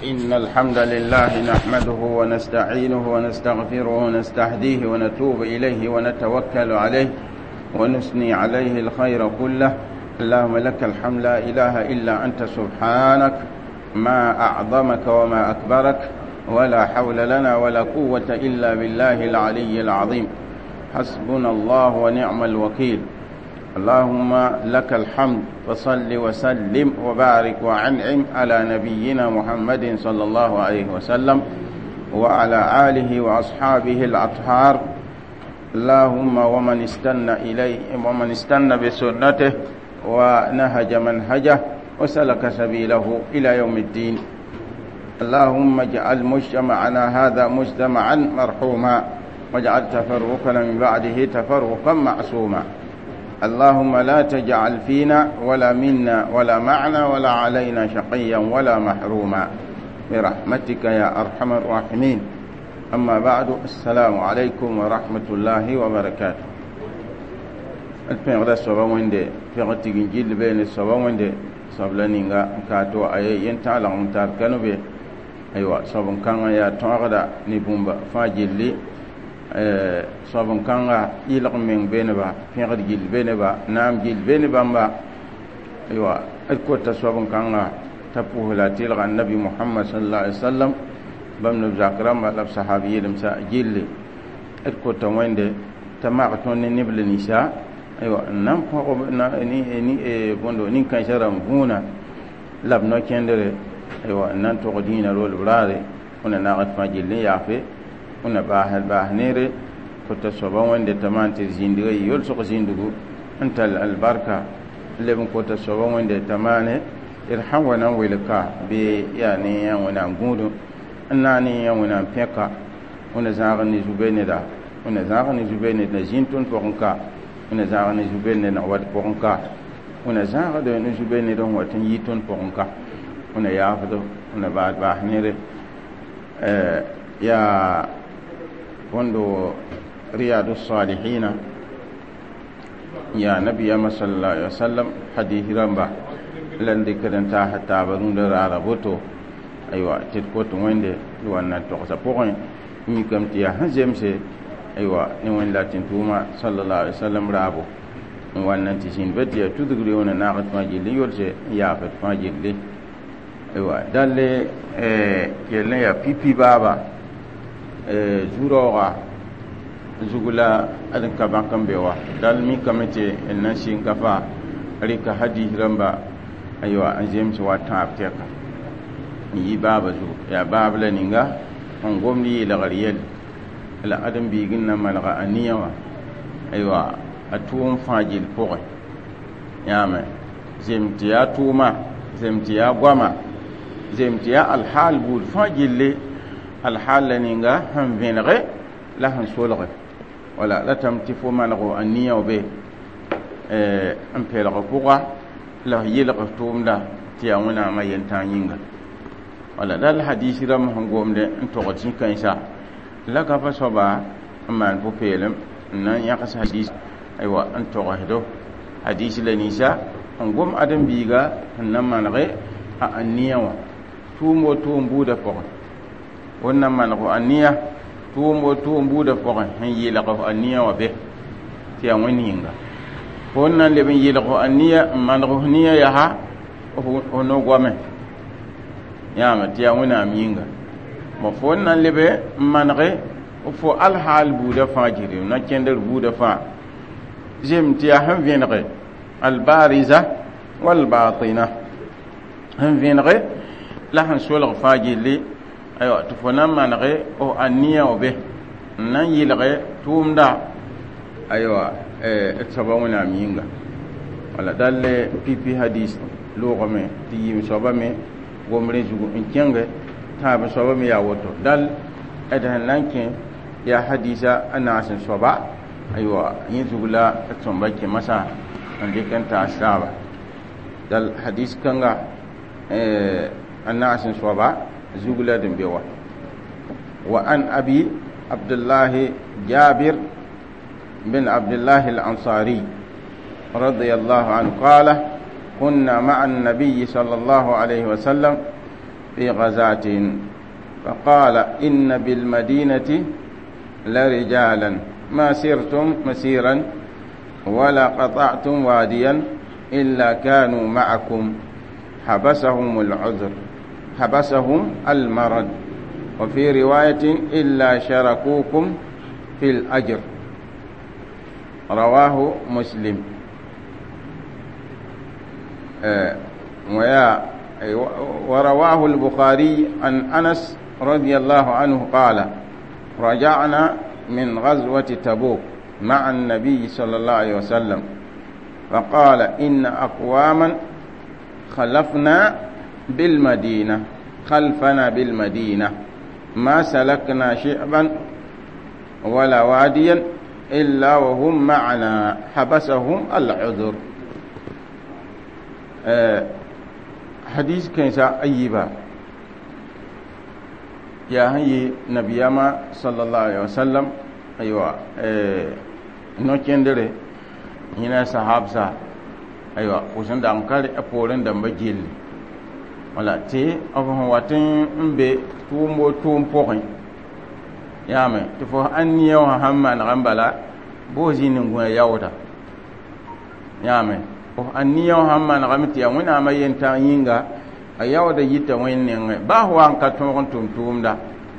إن الحمد لله نحمده ونستعينه ونستغفره ونستهديه ونتوب إليه ونتوكل عليه ونثني عليه الخير كله. اللهم لك الحمد لا إله إلا أنت سبحانك، ما أعظمك وما أكبرك، ولا حول لنا ولا قوة إلا بالله العلي العظيم. حسبنا الله ونعم الوكيل. اللهم لك الحمد، وصل وسلم وبارك وأنعم على نبينا محمد صلى الله عليه وسلم وعلى آله وأصحابه الأطهار. اللهم ومن استنى بسنته ونهج منهجه وسلك سبيله إلى يوم الدين. اللهم اجعل مجتمعنا هذا مجتمعا مرحوما، واجعل تفرقنا من بعده تفرقا معصوما. اللهم لا تجعل فينا ولا منا ولا معنا ولا علينا شقيا ولا محروما برحمتك يا أرحم الراحمين. أما بعد، السلام عليكم ورحمة الله وبركاته. الفين الصبا ويندي في تيجي بين الصبا ويندي صبلانينغا كاتو أي ينتعلق متاركنو به. أيوة صبن كان يا تغدا نبومبا فاجلي صابن كانغا يلق من بينبا فيغد جيل بينبا نام جيل بينبا با. ايوا الكوتا صابن كانغا تبوه لا تلغ النبي محمد صلى الله عليه وسلم بمن ذكرم لب صحابي لمسا جيل الكوتا ويند تماقتون نبل نساء. ايوا نام فوق ني بوندو نين كان شرم هنا لب نو كندره. ايوا نان تو دينا رول براري هنا ناقت فاجيل يافي una bahnere kota soba wande tamante zindire yol so zindugo antal albarka lebon kota soba wande tamane irham wana wilka be yani yan wana gudu annani yan wana peka una zagani zubene da una zagani zubene da jintun poronka una zagani zubene na wat poronka una zagade no zubene don watin yitun poronka una yafdo una bahnere ya wando riyadu salihina ya nabi ya sallallahu alaihi wasallam hadithi ramba lande kadanta hatta barun da raboto aywa tit ko to wende wannan to sa poin ni kam ti ya hanjemse aywa ni won latin tuma sallallahu alaihi wasallam rabo wannan ti sin beti ya tudugri wona naqat majili yolse ya fat majili aywa dalle yelle ya pipi baba zuroga zugula adin kaban kambewa dal mi kamete nan shin kafa rika hadi ramba aywa an james wa ta apteka ni baba zu ya babla ninga on gomni la gariyel la adam bi ginna malga aniyawa aywa atuum fajil poe yama zemtiya tuma zemtiya gwama zemtiya alhal bul fajille الحال لنينغا هم فينغي لا هم سولغي ولا لا تمتفو منغو النية وبه ام بيلغ بوغا لا يلغ توم لا تياونا ما ينتانينغا ولا لا الحديث رم هم قوم دي انتو غتين كنسا لا كفا صبا اما انفو بيلم نان يقص حديث ايوا انتو غهدو حديث لنيسا هم قوم ادم بيغا نما نغي النية توم وتوم بودا فوق wannan manqu aniya tuumbu da fogan han yilaqo aniya wa be tiya woni hinga wannan le bin yilaqo aniya manqu niya ya ha ono gwame ya ma tiya woni aminga mo wannan le be manqe fo al hal bu da fajiri na kender bu da fa jem tiya han vinqe al bariza wal batina han vinqe la han sul fajili aywa tufona manare o aniya obe nan yilge tumda aywa sabawuna minga wala dalle pipi hadis lugame ti sobame gomre jugo inkenge tabe sobame ya woto dal edan lanke ya hadisa anasin soba aywa yin zugula tsomba ke masa ande kanta asaba dal hadis kanga anasin soba زغلا دمبوا. وأن أبي عبد الله جابر بن عبد الله الأنصاري رضي الله عنه قال: كنا مع النبي صلى الله عليه وسلم في غزاة فقال إن بالمدينة لرجالا ما سرتم مسيرا ولا قطعتم واديا إلا كانوا معكم حبسهم العذر حبسهم المرض وفي رواية إلا شركوكم في الأجر رواه مسلم. ورواه البخاري عن أنس رضي الله عنه قال رجعنا من غزوة تبوك مع النبي صلى الله عليه وسلم فقال إن أقواما خلفنا بالمدينة ما سلكنا شعبا ولا واديا إلا وهم معنا حبسهم العذر. حديث كنسا أيبا يا هي نبيما صلى الله عليه وسلم أيوة نوكندري هنا صحابسا أيوة وسند أمكار أبورن دم بجيل ولا تي أفهم واتن بي توم بوين يامي تفو أني وهم نغمبلا بوزي نغوى يوتا يامي أني وهم نغمتيا وين أما ينتا ينغا أيوة يتا وين نغوى باهو أنك توم دا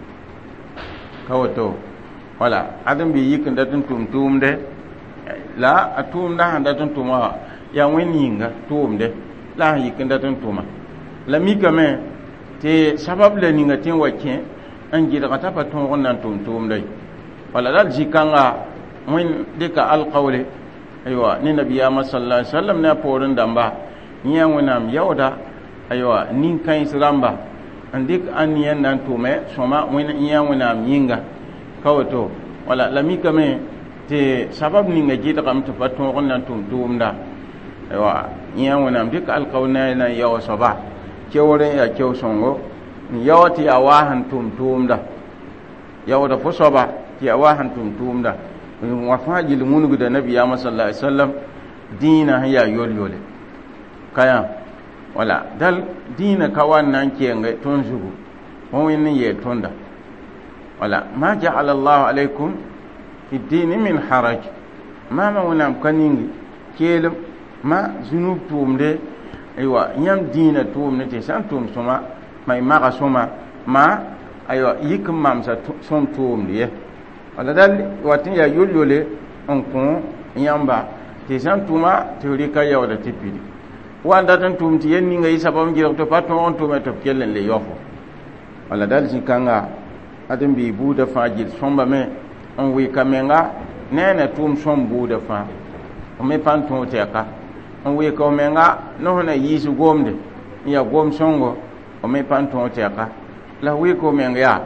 كوتو wala adam bi yikin datun tum de la atum da datun tuma ya weni nga tum de la yikin datun tuma la mi kame te sabab le ninga tin wake an gida kata patun wannan tum dai wala dal jikanga mun dika alqawli aywa ni nabiya sallallahu alaihi wasallam na porin damba nyan wonam yawda aywa nin kan isramba andik an yan nan tume soma mun nyan wonam yinga kawato wala lami kame te sabab ni ngaji da kam tafatto wannan tumda aywa yan wannan dik alqawna na yawa saba kewore ya kew songo yawati awahan tumda yawa da fosoba ti awahan tumda wa fajil munugo da nabiya sallallahu alaihi wasallam dina ya yolyole kaya wala dal dina kawan nan kenga tonjugo won ye tonda wala ma ja'ala Allah alaikum fi din min haraj ma wonam kaningi kelum ma zunub tumde aywa nyam dina tumne te san tum soma mai maga soma ma aywa yikum mamsa som tumde wala dal watin ya yullole on ko nyamba te san tuma teorika yawda tipidi wanda tan tumti yenni ngai sabam jiro to paton on to meto kellen le yofo wala dal jikanga adam bi buda fajil somba me on wi kamenga nene tum som buda fa o me panton teka on wi ko menga no na yisu gomde ya gom songo o me panton teka la wi ko menga ya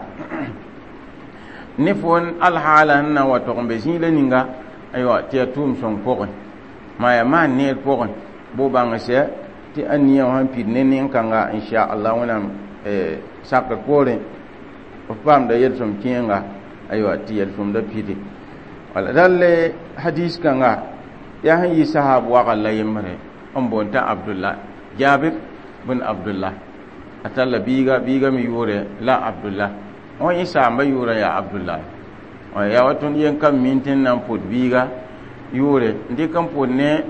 ni fon al halan na wato be jile ninga aywa ti tum som ko ma ya man ne ko bo banga se ti aniya han pi nenen kanga insha Allah wana sakka kore o pam da yelsom kienga aywa ti yelsom da pidi wala dalle hadis kanga ya hayi sahabu wa qalla yimre on bonta Abdullah Jabir bin Abdullah atalla biga mi yure la Abdullah on isa mba yure ya Abdullah o ya watun yen kam mintin nan pod biga yure ndi kam pod ne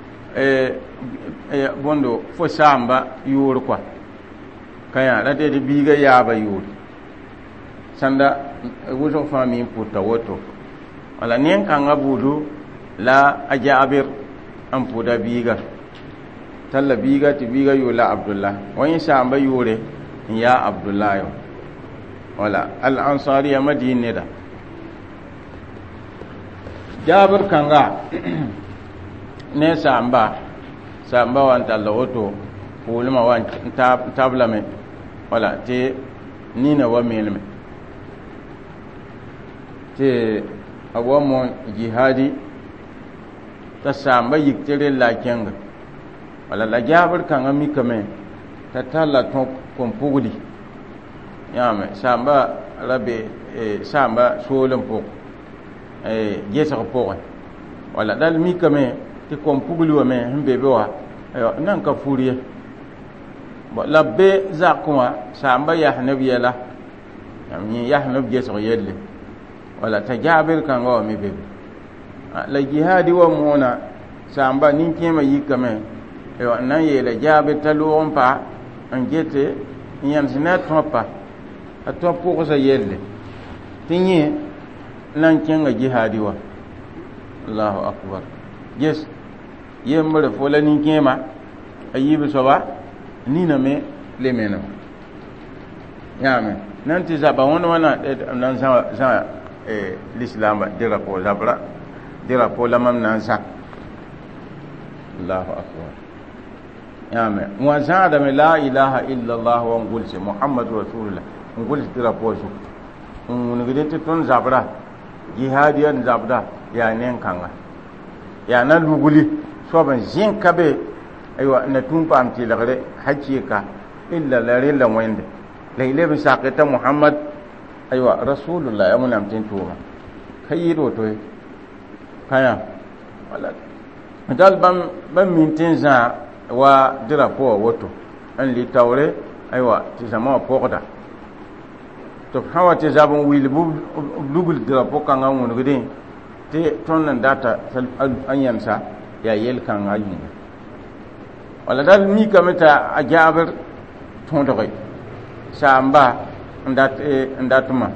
bondo fo samba yure kwa kaya rate de biga ya ba yure sanda wuzo fami puta woto wala nien kanga budu la ajabir am puda biga talla biga ti biga yula Abdullah wani samba yure ya Abdullah yo wala al ansari ya madina da Jabir kanga ne samba wan talla woto pulma wan tablame wala te nina wa melme te awamo jihadi ta samba yiktere la kenga wala la Jabir kanga mi kame ta talla ton kompugdi yame samba rabe samba solon po gesa po wala dal mi kame ti kompugli wa me hembe be wa nan ka furiye labbe zakuma samba ya nabiya la yamni ya nabiya so yelle wala tajabir kan go mi be la jihadi wa mona samba nin kema yikame e nan yele jabe talon pa an gete yan sinat topa a topo ko sa yelle tinye nan kenga jihadi wa Allahu akbar yes yemre fola nin kema ayibe soba nina me lemena yame nan ti zaba wana nan za l'islam dira ko zabra dira ko lamam nan sa Allahu akbar yame wa zada la ilaha illa Allah wa ngulse muhammadur rasulullah ngulse dira ko su ngudete ton zabra jihadiyan zabda ya nen kanga ya na luguli soban jin kabe aywa na tumpa amti lagre hakika illa la rilla wende layle bi saqita muhammad aywa rasulullah yamun amtin tuma kayiro to kaya wala dal bam mintin za wa dirapo woto an li tawre aywa ti zama poqda to hawa ti zabun wilbu lugul dirapo kanga won gede te ton nan data an yansa ya yel kanga yinga wala dal mi kamata a jabir ton doy samba ndatuma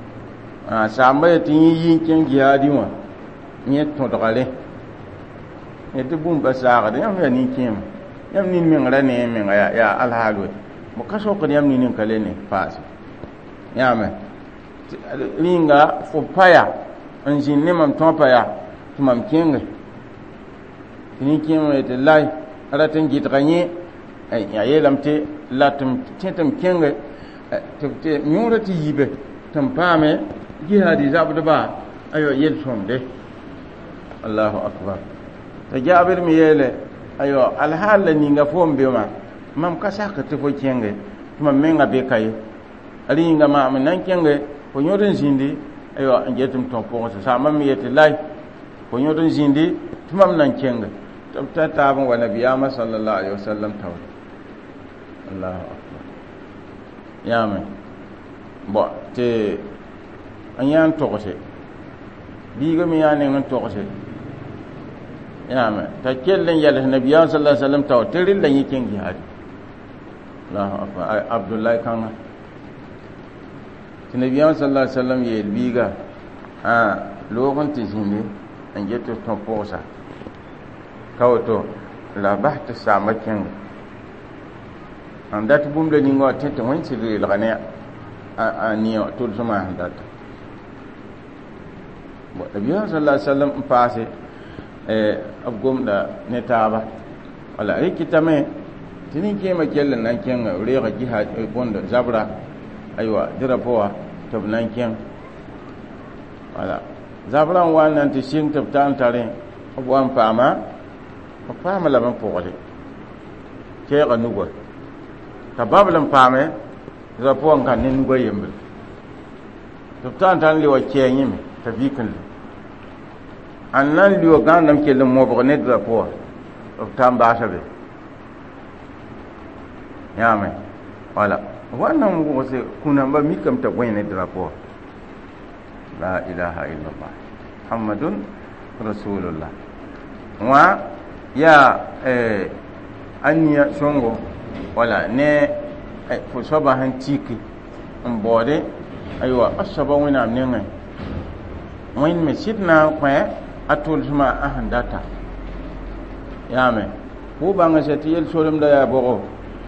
samba tin yin ken jihadi wa ni ton dogale e de bum basaga de yam ni kem yam ni min rane min ya alhalu mo kaso ko yam ni kale ne fas yame linga fo paya an jinne mam ton paya tumam kenge ni kem e de lai aratin gitganye ay ya yelamte latum tetam kenge te nyurati yibe tam pame jihadi zabda ba ayo yel somde Allahu akbar ta jabir mi yele ayo alhala ni nga fombe ma mam kasaka te fo kenge mam menga be kay ali nga ma nan kenge ko nyoden zindi ayo ngetum ton po sa mam yete lay ko nyoden zindi tumam nan kenge ta tabun wa nabiyama sallallahu alaihi wasallam taw Allahu akbar yame bo te anyan tokose biga mi yani ngan tokose yame ta kellen yalla nabiyama sallallahu alaihi wasallam taw teril la yiken jihad Allahu akbar abdullah kan nabiyama sallallahu alaihi wasallam ye biga lokon tijinde an jeto to posa kawoto la bahta samakin andat bumle ni ngo tete won ci le lagane a niyo to sama andat bo nabiya sallallahu alaihi wasallam paase abgom da ne taba wala ai kitame tinin ke ma kellen nan ken reega jihad bondo zabra aywa dira powa to nan ken wala zabra wannan ti shin tabtan tare abwan fama fama la ban pogale ke ga nugo tabablan fame za pon kan nin go yembe to tan liwa ke yimi tabikin annan liwa ganam ke le mo bo ne da po to tan ba sabe yame wala wannan go se kuna ba mi kam ta goyne da po la ilaha illallah muhammadun rasulullah wa ya anya songo wala ne fo soba han tiki mbode aywa asaba wina amnenga wain me sidna kwa atul suma ahandata yame ko banga seti yel solum da ya bogo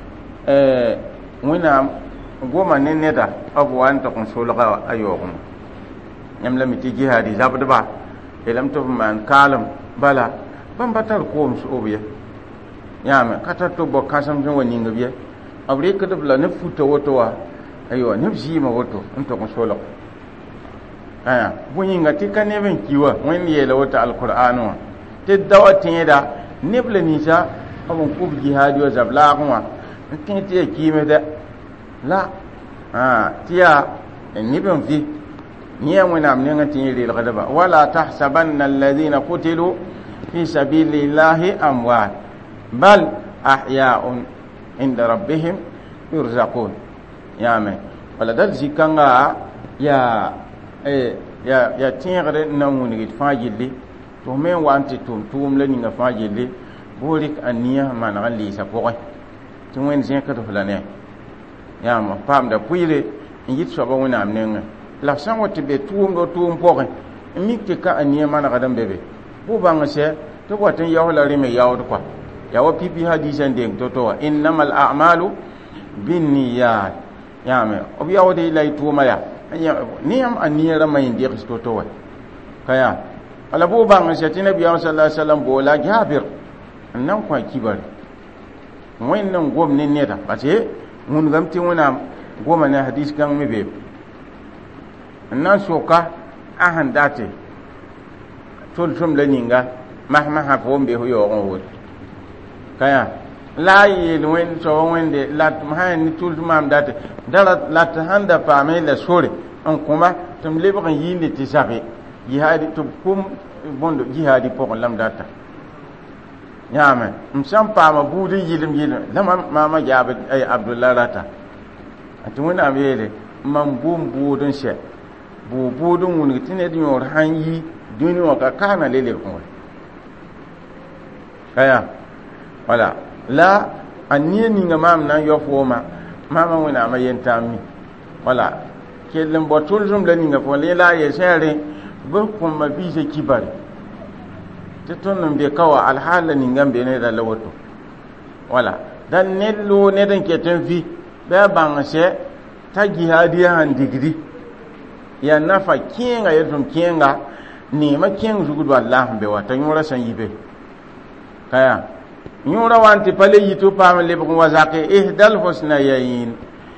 wina goma ne neda abu wan to kon solga ayogun nyamla miti jihadi zabda ba elam to man kalam bala ban batar ko so obiye yame kata to bo kasam jin wani ngabiye abre ka dabla ne futa woto wa ayo ne jima woto into ko solo aya bunyi ngati kan ne ben kiwa wani yela wata alqur'anu te dawatin da nebla ni sa abun ko jihadi wa zabla kuma tin te kime da la tiya ni ben fi ni amuna amne ngati ri alghadaba wala tahsabanna alladhina qutilu fi sabilillahi amwat bal ahya'un inda rabbihim yurzaqun yame wala dal zikanga ya tẽegre na wũnigi d fãa gilli tɩ f me n wa n tɩ tʋʋm la ninga fãa gilli boo rɩk a nia maneg n lɩɩsa pʋgẽ tɩ wẽnd zẽkd f la ne yãmba paamda pʋɩɩre n yɩt soaba wẽnnaam nengẽ la f sã n wa tɩ be tʋʋmdo tʋʋm pʋgẽ n mik tɩ ka a nia manegd n be be bʋ bãng sɛ tɩ b wat n yaoos la rẽme yaood kɔa ya wa pipi hadiisa n deng to-to wa innama al a'malu binniyat yãme b yaoode la y tʋʋma yaa niyam a nia rãmbã yĩn degs to-to wa ka yaa ala bʋ bãng sɛ tɩ nabiyaam sala sallam boola Jaabir n na n kõ kibare wẽnd n gom ne neda parce wũnugame tɩ wẽnnaam goma ne hadis kãng me beebe n na n soka a sẽn date tʋlsem la ninga masã fo n be f yaoog n woto ka yaa la a yeel wẽnd soaba wẽnde la sã ne tʋlsem maam date la tɩ sãn da paame la sore n kõma tɩ m lebg n yiinde tɩ zabe jihaadi tɩ b pʋm bõnd jihaadi pʋgẽ lam data yãame m sã n paama buud n yɩlem la mama jaab Abdullah rata tɩ wẽnnaam yeele mam bʋʋm buud n sɛ buud n wũnug tɩ ned yõor sãn yi dũni wã ka kaana le lebg wã ka yaa wala la a nia ninga maam na n yɔ fooma maama wẽnnaamã yen-tãam mi wala kell n bao tʋlsem la ninga fo le la a yee sẽere bɩ kõmma biisa kibare tɩ tõnd n be ka wa alhaal la ninga n be neda la woto wala da ned loo ned n ket n vi bɩ a bãng sɛ t'a gihaadiya sãn digri yaa nafa kẽenga yetɩm kẽenga neemã kẽng zugd walla sẽn be wa t'a yõorã sẽn yi be ka yaa yõorã wa n tɩ pa le yi tɩ paam n lebg n wa zake ihdal husnayayn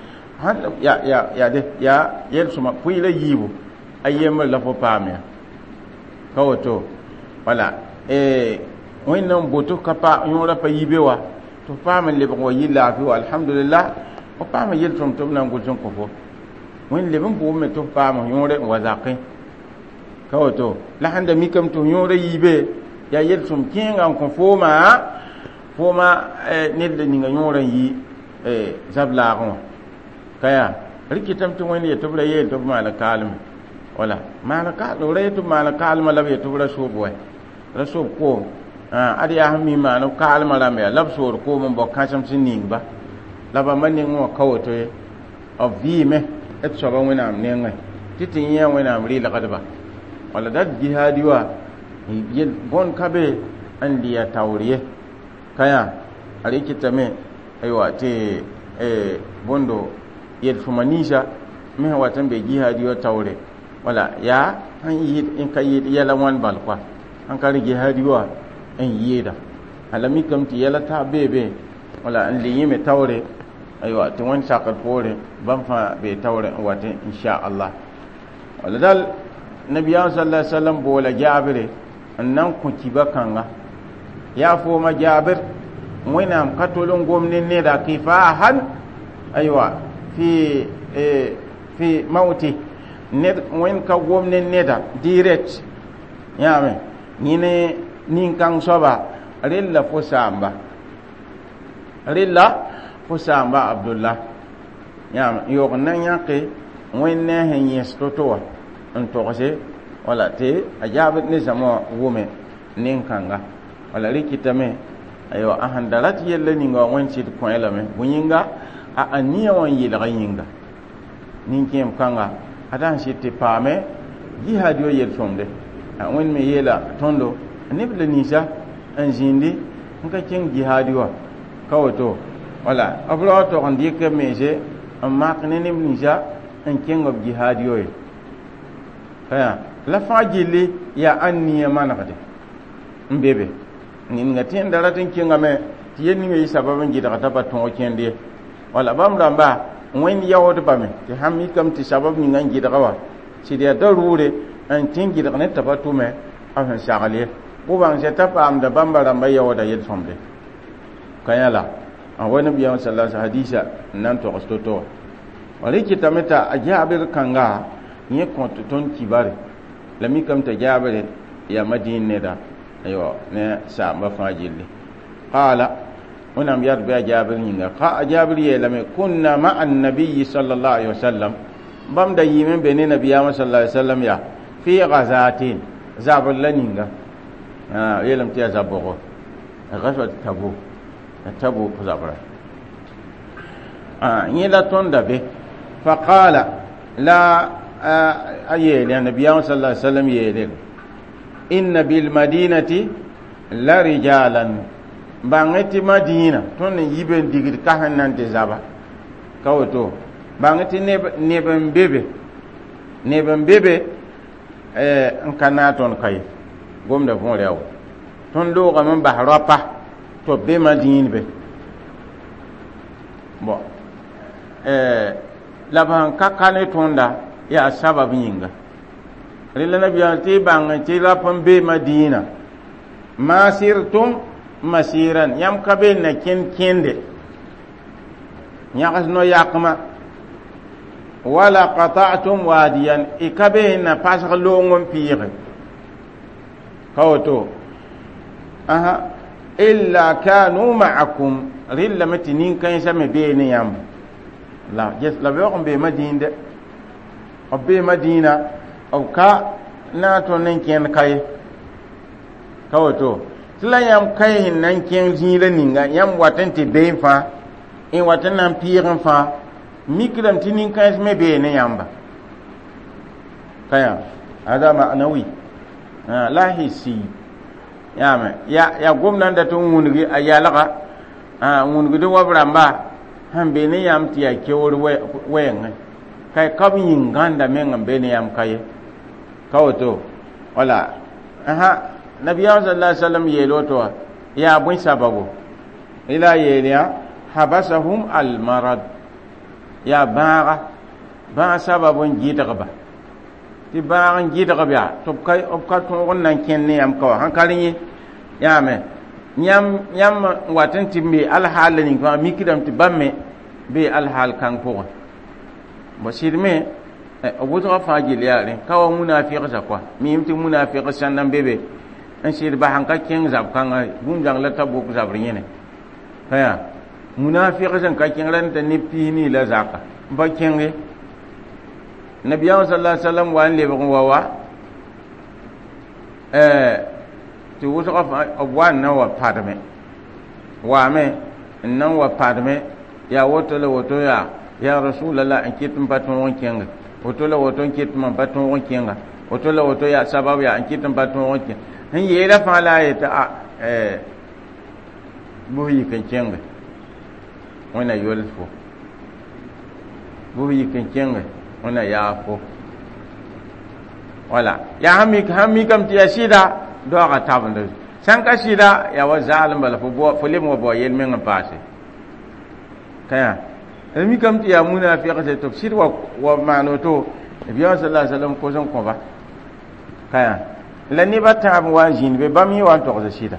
ya yel-sõma pʋɩɩra yiibu a yembr la fo paam ya ka woto wala wẽnnaam boto ka pa yõorã pa yi be wa tɩ f paam n lebg wa yi laafɩ wa alhamdulillah f paam yel-sõm tɩ b na n gʋls n kõ fo wẽnd leb n bʋʋme tɩ f paam yõore n wa zakẽ ka woto la sãn da mikame tɩ f yõorã yi be yaa yel-sõm kẽenga n kõ fooma ned la ninga yõorã n yi zab laagẽ wã ka yaa rɩkɩtame tɩ wẽnd yetɩ b ra yeel tɩ b maala kaalme wala maala kaalm ra yetɩ b maala kaalmã la b yetɩ b ra soob wɛ ra soob koom ad yaa sẽn mi maan b kaalmã rãmb yaa la b soor koom n bao kãsem sẽn ningba la bãmba ning wã ka woto ye b vɩɩme d soaba wẽnnaam nengẽ tɩ tɩ yẽ wẽnnaam rɩlgdba wala dat jihaadi wa bõn ka be n lɩa taoor ye ka yaa a rɩkɩtame aywa tɩ bõndo yel-sõma ninsã me sẽn wat n be jihaadi wa taoore wala yaa sẽn yɩɩd n ka yɩɩd yɛla wãn bal koa sẽn ka rɩ jihaadi wa n yɩɩda ala mikame tɩ yɛla ta beebe wala n le yẽme taoore aywa tɩ wẽnd sakd poore bãmb fãa bee taoore n wat inchallah wala dal nabiyaam sala sallam boola jaabire n na n kõ kiba kãnga yaa fooma jaabir wẽnnaam ka tol n gom ne neda kifaahan aywa fi mauti ned wẽnd ka gom ne neda direct yãame yẽne nin-kãng soaba rella fo saamba Abdullah yãame yog n na yãke wẽnd ne sẽn yẽs to-to wa n togse wala tɩ a jaabd ne zãma wã wʋme nin-kãnga wala rɩkɩtame aywa a sẽn da rat yella ninga wa wẽnd sɩd kõ lame bõe yĩnga a nia wã n yɩlga yĩnga nin-kẽem kãnga a da sẽn sɩd tɩ paame jihaadi wa yel-sõmde wẽnd me yeela tõndo neb la ninsã n zĩndi n ka kẽng jihaadi wa ka woto wala b ra wa tog n dɩk b meese n mak ne neb ninsã n kẽng b jihaadi wa ye ka yaa la fãa gilli yaa a nia manegde n be be ninga tẽn da rat n kẽngame tɩ yel ninga yɩ sabab n gɩdg t'a pa tõog kẽnd ye wala bãmb rãmba wẽnd yaoodbame tɩ sãn mikame tɩ sabab ninga n gɩdga wa sɩd yaa daruure n tẽ gɩdg ne t'a pa tʋme a sẽn sagl ye bʋ bãng sɛ t'a paamda bãmba rãmba yaooda yel-sõmde ka yãla a wa nabiyaam sala hadiisa n na n togs to-to wa rɩkɩtame t'a a jaabr kãnga yẽ kõ tɩ tõnd kibare la mikame t'a jaabre yaa madĩin neda aywa ne saamba fãa gilli qaala ونم يربي جابر ينغا قا جابر يلم كنا مع النبي صلى الله عليه وسلم بام دا يمن بين النبي صلى الله عليه وسلم يا في غزاتين زابر لنينغا يلم تي زابو غزوة تبوك زابر يلا توندا به فقال لا أيل النبي صلى الله عليه وسلم يلم إن بالمدينة لا رجالا bangeti madina ton yiben digir kahan nan de zaba kawoto bangeti neben bebe en kana ton kay gomda fon rew ton do ga man bahropa to be madina be bo laban kakane tonda ya sabab yinga rila nabiyan ti bangeti lapon be madina masirtum masiran yam kabe na kende nyagas no yakma wala qata'tum wadiyan ikabe na pasar longom pire kawoto illa kanu ma'akum rilla matinin kan same be ne yam la yes la be madina obbe madina au ka na to nan ken kai kawoto tila yam kai nan ken zila ninga yam watan te be fa in watan nan pirin fa mikram tinin kan me be ne yamba kaya ada ma'anawi la hisi ya gomnan da tun wungi ayalaka wungi do wabramba hambe ne yam tiya kewor wayen kai kabin ganda men ambe ne yam kai kawoto wala nabi sallallahu alaihi wasallam yelo to ya bun sababu ila yeliya habasahum al marad ya ba sababun gidaba ti ba gidaba to kai ka to wannan kenne yam ko hankalin ya me nyam watan timbe al halin ko mikidam ti bamme be al hal kan ko basirme abu to fajil ya ren kawo munafiq sa kwa mi imti munafiq sannan bebe an shir ba hanka ken zab kan bum jang la tabu ku zabri ne kaya munafiq san ka ken ran ta ni pini la zaka ba ken ge nabi sallallahu alaihi wasallam wa an le ba wa ti wuso ka wan na wa padme wa me nan wa padme ya woto le woto ya rasulullah an kitum patun won ken woto le woto kitum patun won ken woto le woto ya sababu ya an kitum patun won ken hin yera fa la ta buhi kan kenga wana yolfo buhi kan kenga wana yafo wala ya hami kam ti shida do ga tabanda san ka shida ya wa zalim bala fo lim wa bo yel men paase kaya hami kam ti ya munafiq se to shid wa manoto biya sallallahu alaihi wasallam ko zon ko ba kaya la ni bata wa jin be bami wa to za shida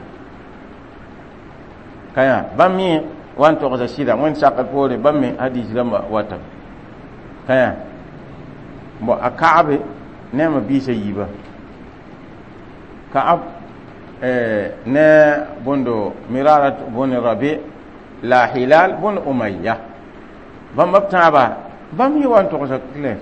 kaya bami wa to za shida mun saka pore bami hadisi lamba wata kaya bo akabe ne ma bi sai yiba ka'ab ne bondo mirarat bon rabi la hilal bon umayya bam mabtaba bami wa to za kle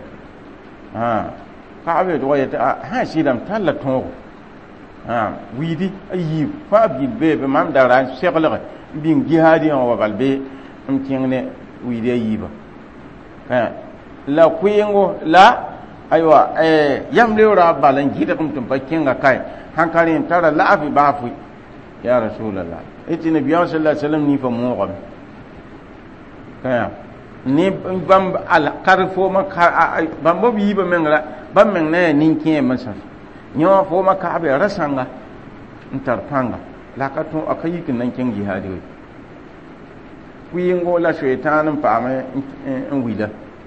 ka'ab do yata shidam talla to widi ayi fa bi be mam daran shekhle bin jihadi wa balbe mtingne widi ayi ba la kuyengo la aywa yam lewra balan gida kum tum bakinga kai hankalin tara la afi bafu ya rasulullah iti nabi sallallahu alaihi wasallam ni fa mo gam kaya ni bam al qarfo ma bam bo bi ba mengra bam men ne ninkin masa nyo fo ma ka be rasanga ntar panga la ka to akayi kin nan kin jihadi kuyengo la shaytanin pa me en wida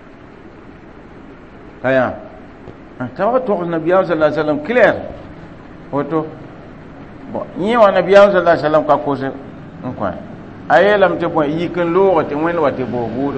kaya tawa to nabi sallallahu alaihi wasallam clair hoto bo ni wa nabi sallallahu alaihi wasallam ka ko se ko ayelam te bo yikin lo wate wen wate bo budo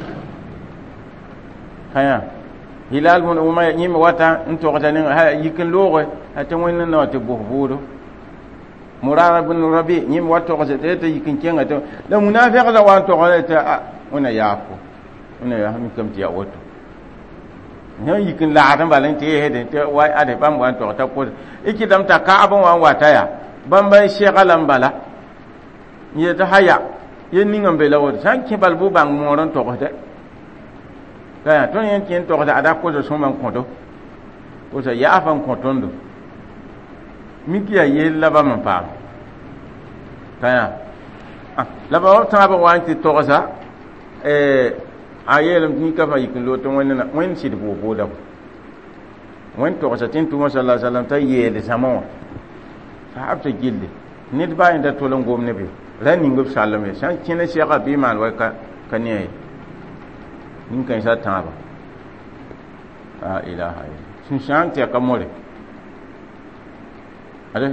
kaya hilal mun umma ni mi wata nto wata ni ha yikin lo ata wen na wate bo budo Murara ibn Rabi nyim wato ko te yikin kenga to la munafiq la wan to ko ta una yafu una ya mi kam ti ya wato ne yikin la tan balan te hede te wai ade bam wan to ta ko ikidam ta ka abun wan wata ya bamban shekalan bala ye ta haya yen ningam be lawo san ki balbu bang moron to ko te kaya ton yen kin to ko ada ko so man ko do ko sa ya afan ko tondo miki ya ye laba man pa kaya laba o ta ba wanti to sa ayelam ni ka fa yikin lo to wonna wen si de bo da wen to sa tin tu sallallahu alaihi wasallam ta ye de samo sahabta gilli nit ba inda to lon gom ne be rani ngop sallame san kina sheka bi mal wa ka kaniye nin kan sa ta ba la ilaha illa sun shanti ka more ada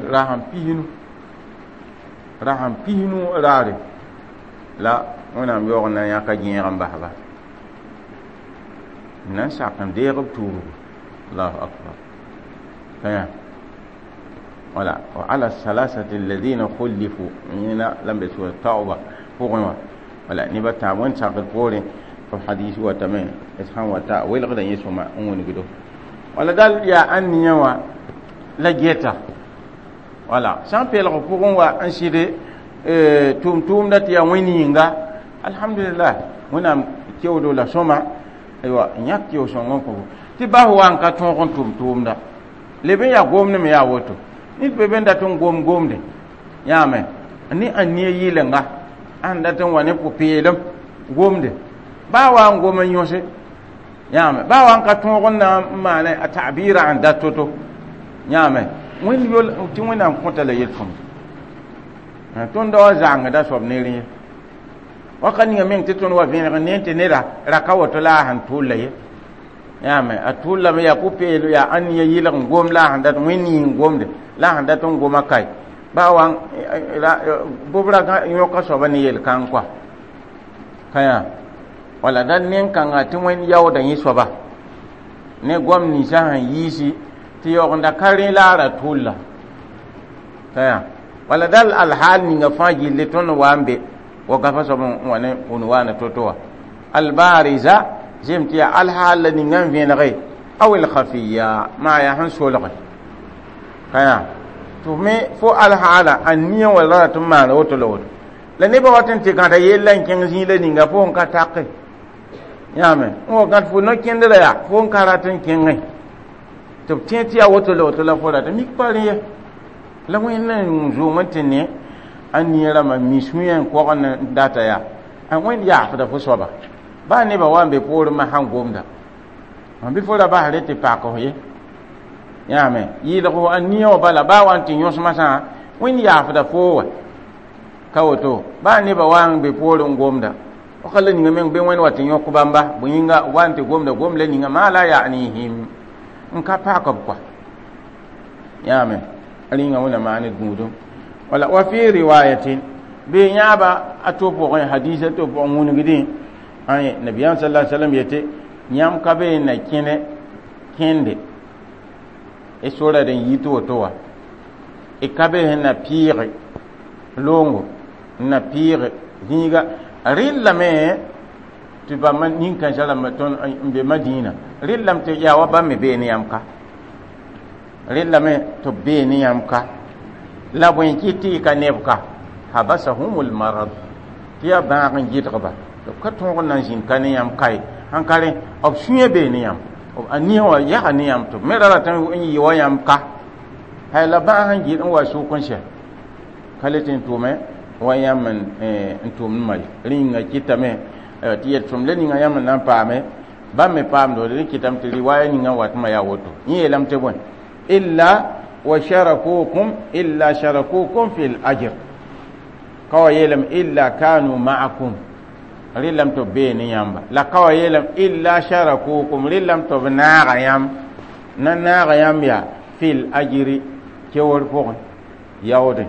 raham pihinu rare la ona mi yo na ya ka gin ramba ba nan sa kan de rob turu Allahu akbar kaya wala wa ala salasati alladhina khulifu ina lam bisu tauba fuqwa wala ni bata won sa ko pore ko hadisi wa tamay ishan wa ta wala gadan yesuma on gido wala dal ya anniya wa la geta wala san pel ko fuqwa wa anshide tum dat ya woni nga alhamdulillah muna kewdo la soma aywa nyak kew songon ko ti ba ho an ka ton tum da lebe ya gomne me ya woto ni be benda ton gom de yame ni anniye yilenga anda ton wane ko pelem gomde ba wa ngoma nyose yame ba wa ka ton na mane a ta'bira an datoto yame wani yol ti wani an konta la yelfum ton do zanga da sob ne ri wakani ngamen ti ton wa vin ne te nera rakawato la han tulaye yame atulla me ya kupelu ya an ya yilang gom la handa wini gomde la handa ton goma kai ba wan bubra ga yoka so bani yel kan kwa kaya wala dan nen kan ati wen yawo da yi so ba ne gom ni sa han yisi ti yo nda kare la ra tulla kaya wala dal al hal ni nga faji le ton wambe wo ga fa so wane unwana totowa al bariza جمتي الحال الذي نفين غير أو الخفية ما يحنسو لغي كيا تفمي فو الحالة النية ولا تما لوتو لوتو لأني بواتن تكاتا يلان كنزين لنينغا فون كتاقي يامي هو قد فو نكين دليا فون كاراتن كنغي تبتينتي أوتو لوتو لفولا تميك بالي لما ينزو منتني النية لما ميسوين كوغن داتا يا وين يعفد فو صبا ba ne ba wambe por ma hangomda ambi fora ba harete pa ko ye yame yido an niyo bala ba wanti nyos masa win ya fada fowa kawoto ba ne ba wambe por ngomda o kala ni ngamen be wen wati nyoku bamba buinga wanti gomle ni ngama la ya'nihim nka pa ko kwa yame ali ngawuna maani gudu wala wa fi riwayatin be nyaba atopo ko hadisa to bo ngunu gidi ay nabiyan sallallahu alaihi wasallam yete nyam kabe na kende e sura den yito towa e kabe na pire longo na pire higa rilla me tu ba man nin kan jala maton be madina rillam te ya wa ba me be ni amka rilla me to be ni amka la bon kiti ka nebka habasahumul marad tiya ba kan jitba ka ton nan jin kan yam kai han kare ob suye be ni yam ob aniwa ya ni yam to me rara tan yi wa yam ka hay la ba han jin wa su kun she kaletin to me wa yam entum mai ringa kitame tiyet tum le ni nga yam nan pa me ba me pam do le kitam ti riwaya ni nga wat ma ya woto ni elam te bon illa wa sharakukum fil ajr kawayelam illa kanu ma'akum rillam to be ni yamba la kawayelam illa sharakukum rillam to naga yam nan naga yam ya fil ajri kewor ko yawde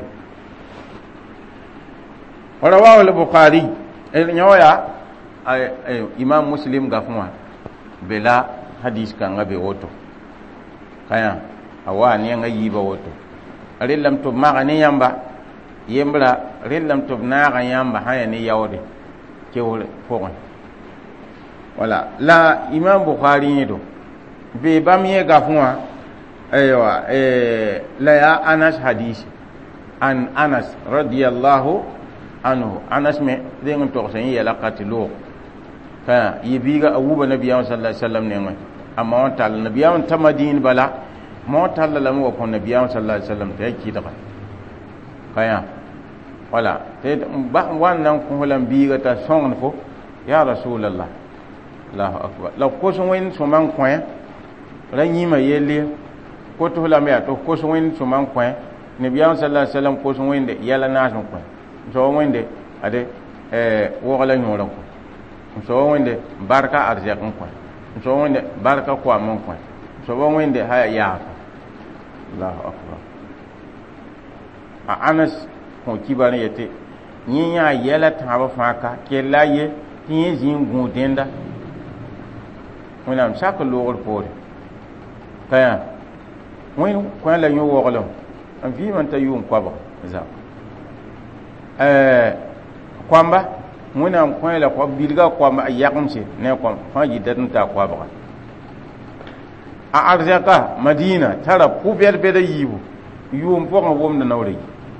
rawahu al-bukhari el nyoya ay imam muslim gafwa bela hadis kan ngabe woto kaya awani nga yiba woto rillam to maga ni yamba yembra rellam to naaga yamba haya ne yawde kewle pokon wala la imam bukhari yedo be bam ye gafwa aywa la ya anas hadisi an anas radiyallahu anhu anas me den to sen yela qatilo ka yibiga awuba nabiyyu sallallahu alaihi wasallam ne ngai amma tal nabiyyu tamadin bala mo tal lam wa kon nabiyyu sallallahu alaihi wasallam ta yaki daga kaya wala te ba wannan ko holam biga ta songon fo ya rasulullah allahu akbar la ko so wen so man ko la nyima yelle ko to holam ya to ko so wen so man ko nabiyyu sallallahu alaihi wasallam ko so wen de yala na so ko so wen de ade wo gala nyoro ko so wen de barka arzak ko so wen de barka ko amon ko so wen de haya ya allahu akbar anas ko kibane yete nyinya yela taba faka kelaye tin zin gudenda wala saka logor pore kaya wen ko la nyo wogolo an fi man tayum kwaba za kwamba muna ko la ko bilga kwamba ayakumse ne ko faji dadun ta kwaba a arzaka madina tara kubel be da yibu yum fo ngom da nawre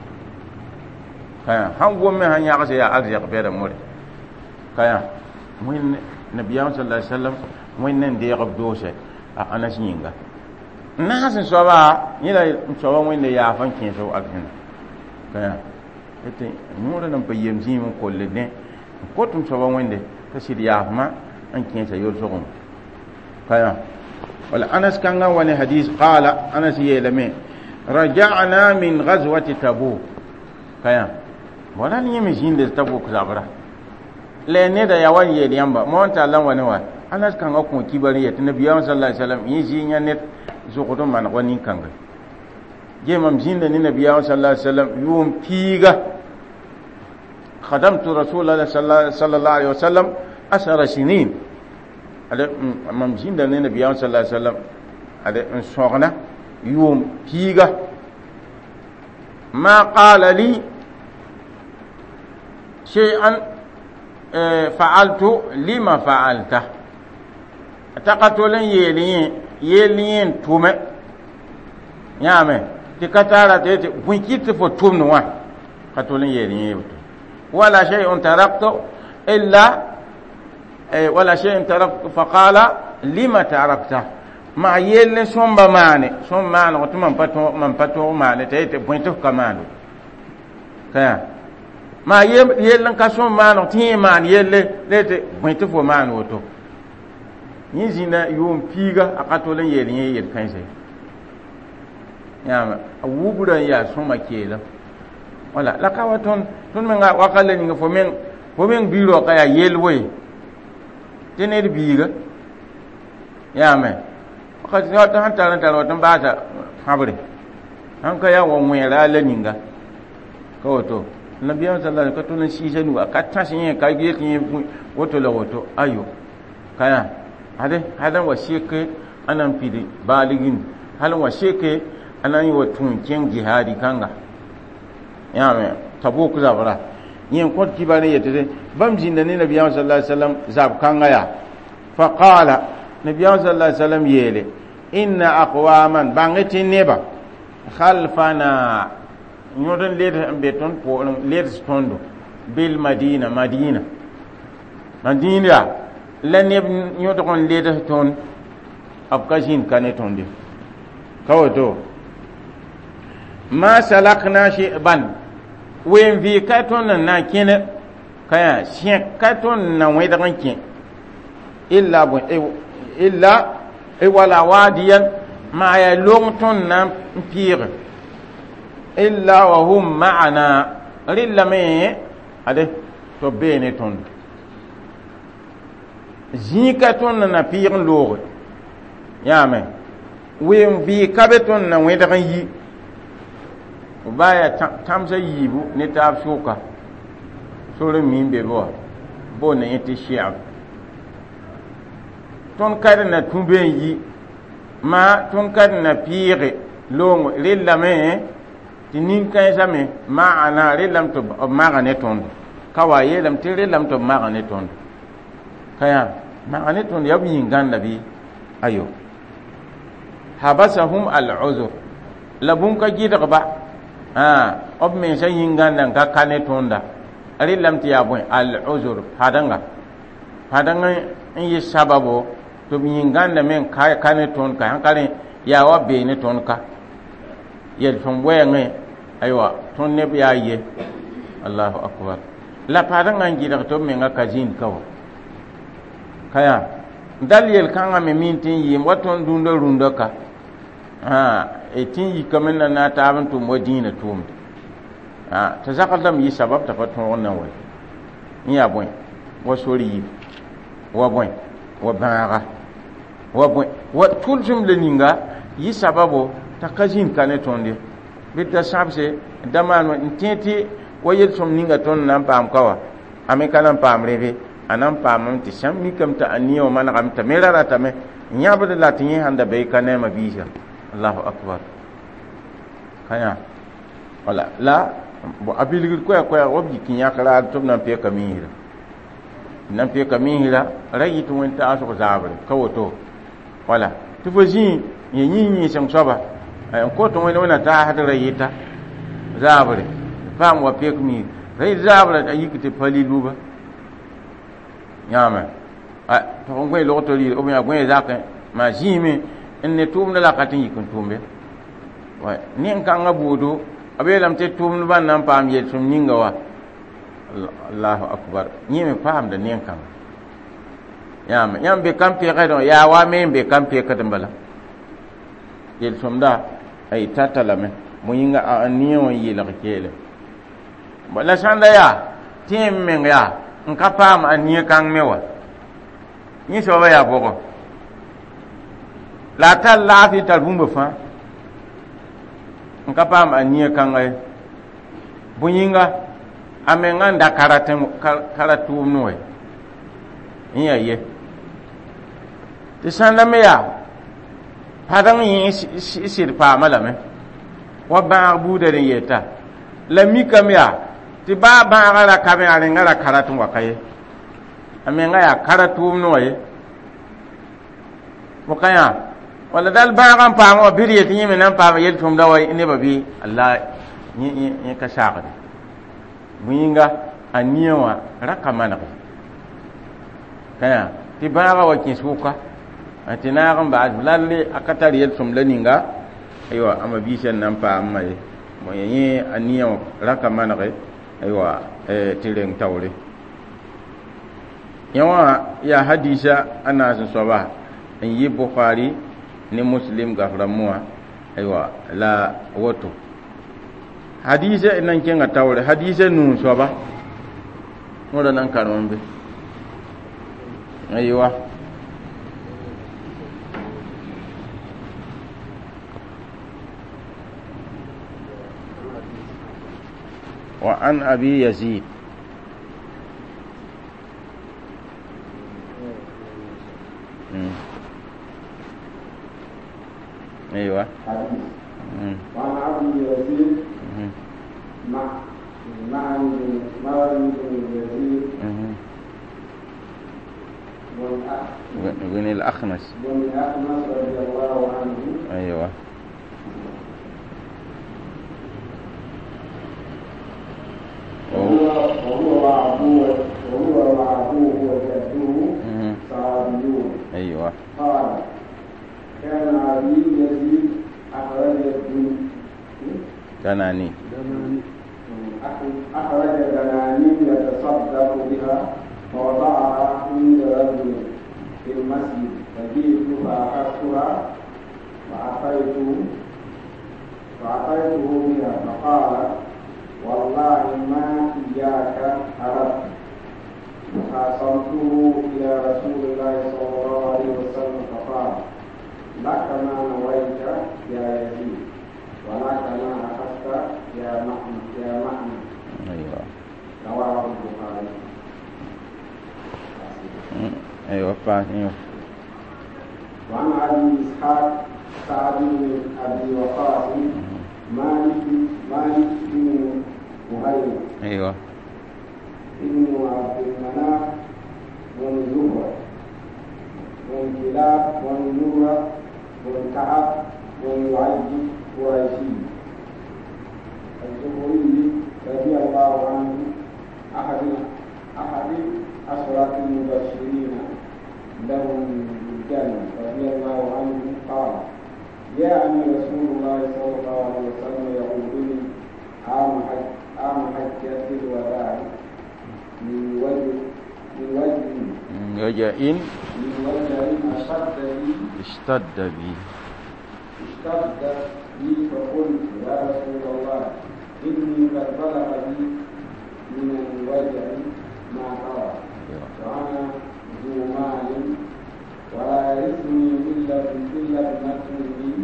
kaya han gomme han ya kase ya arzak be da more kaya mun nabiyyu sallallahu alaihi wasallam mun nan de gabdo se a anas nyinga na hasan soba yila soba mun ne ya fan kin so akin kaya ete nura nan bayyem ji mun kolle ne ko tum soba mun de ta shirya ma an kin sa yol so gon kaya wala anas kanga wani hadis qala anas yelame raja'na min ghazwati tabuk kaya wala ni mi jinde tabuk zabra le ne da yawan ye yamba mon ta lan wani wa anas kanga ko kibari ya nabi sallallahu alaihi wasallam yi ji nya net zuqudum man wani kanga je mam jinde ni nabi sallallahu alaihi wasallam yum piga khadamtu rasulullah sallallahu alaihi wasallam 10 sinin ada mam jinde ni nabi sallallahu alaihi wasallam ada sogna yum piga ma qala li shay'an fa'altu lima fa'alta taqatulan yeliyin tume nyame tikatara tete bunkiti fo tumno wa qatulan yeliyin wala shay'un taraktu illa wala shay'un taraktu faqala lima tarakta ma yelle somba mane wato man pato mane tete bunto kamando kaya ma yelle ka somba mane tin mane yelle tete bunto fo mane wato yin zina yom piga akatolen yelle yel kanse yama awuburan ya soma kela wala la kawaton tun menga wakale ni fo men biro kaya yelwe tener biga yama wakati wata hantara wata bata habre hanka ya wa mwera la ninga kawato nabi sallallahu alaihi wasallam shi janu akata shin ka yake wato la wato ayo kaya hadan wa sheke anan fidi baligin halan wa sheke anan yi wa tunkin jihadi kanga yame tabuk zabara yin kot kibane yete bam jinda ne nabi sallallahu alaihi wasallam zab kanga ya fa qala nabi sallallahu alaihi wasallam yele inna aqwaman bangati neba khalfana nyodan lede beton ko lede stondo bil madina la neb nyoto kon lede ton abkashin kaneton de kawato ma salakna shi'ban wen vi katon na kene kaya shek katon na wedan kin illa wala wadiyan ma ya longton na pire illa wa hum ma'ana rilla me ade to bene ton zikaton na pire lore yame wen vi kabeton na wedan yi baya tamsa yibu ne ta shuka sore min be bo ne yete shi'a ton kar na tumben yi ma ton kar na pire longo lilla me ti nin kay same ma'ana relam to magane ton kawa yelam ti relam to magane ton kaya magane ton yabi nganda bi ayo habasahum al-uzur labun ka gidga ba ob men sa yinganda ka kane tonda relam ti yabo al-uzur hadanga yi sababu to yinganda men ka kane ton ka hankare ya wa be ne ton ka yel fon wenge aywa ton ne biya ye Allahu akbar la padanga ngida to men ka jin kawa kaya dal yel kanga me mintin yi waton dundo rundo ka e tin yi kamen na ta ban to modina tum ta zakaldam yi sabab ta faton wannan wai ni ya boy wa sori wa boy wa baga wa boy wa tulsum le ninga yi sababu takazin kane tonde bidda sabse damano intenti wayel som ninga ton nan pam kawa ame kanan pam rebe anan pam ti shammi kam ta aniyo man kam ta merara ta me nyabada latin handa be kane ma bisa Allahu akbar kaya wala la bo abiligir ko wobji kinya kala to nan pe kamira rayitu wonta aso zabre kawoto wala tufoji yenyi sam soba ay ko to wona ta hadara yita zabre fam wa pek mi rai zabre da yikite pali luba nyama to ngwe lo to li o mi agwe zakay ma jimi enne tumna la katin yikun tumbe wa nin kan ngabudu abelam te tumnu ban nan pam yel sum ninga wa Allahu akbar nyime pam da nin kan yam be kampe kado ya wa me be kampe kadambala yel somda ay tatalame mo yinga aniyo yi la kele bala sanda ya timme ya nka pam aniyo kan mewa ni so ba ya bogo la tal la fi tal bumba fa nka pam aniyo kan ay bunyinga amenga nda karatu noy iya ye ti sanda me ya padang yi sir pa malame wa ba buda de yeta la mi kam ya ti ba gara kame ale ngara karatu wa kaye amenga ya karatu noy mo kaya wala dal ba kan pa mo biriye ti mi nan pa yel tum da way ne babi Allah ni ka shaqade buinga aniwa rakamana kaya ti baga wa kisuka atina ran ba lalle akatar yel sum laninga aywa ama bishan nan pa amma mo yenye aniwa rakamana aywa tireng tawle yawa ya hadisa ana sun soba in yi bukhari ni muslim gaframuwa aywa la wato hadise nan kenga tawre hadise nun soba ngoda nan kanombe aywa wa an abi yazid ايوه وعن عبد يزيد مع يزيد بن الأخنس رضي الله عنه ايوه وهو وعبوه وجده صحابيون ايوه قال كان أبي يزيد أخرج دنانير يتصدق بها ووضعها عند رجل في المسجد فجئت فأخذتها فأعطيته بها فقال والله ما إياك أردت فخاصمته إلى رسول الله صلى الله عليه وسلم فقال لك ما نويت يا يزيد ولك ما أخذت يا معنى ايوه رواه البخاري. ايوه فاهم. وعن أبي إسحاق سعد بن أبي وقاص مالك بن مهيمن أيوة ابن عبد المناف بن زهرة بن كلاب بن نورة بن كعب بن لؤي قريشي الزهري رضي الله عنه أحد عشرة المبشرين لهم بالجنة رضي الله عنه قال جاءني رسول الله صلى الله عليه وسلم يقودني عام حجة الوداع من وجه اشتد بي فقلت يا رسول الله إني قد بلغ بي من الوجع ما ترى وأنا ذو مال ولا يرثني إلا ابنة لي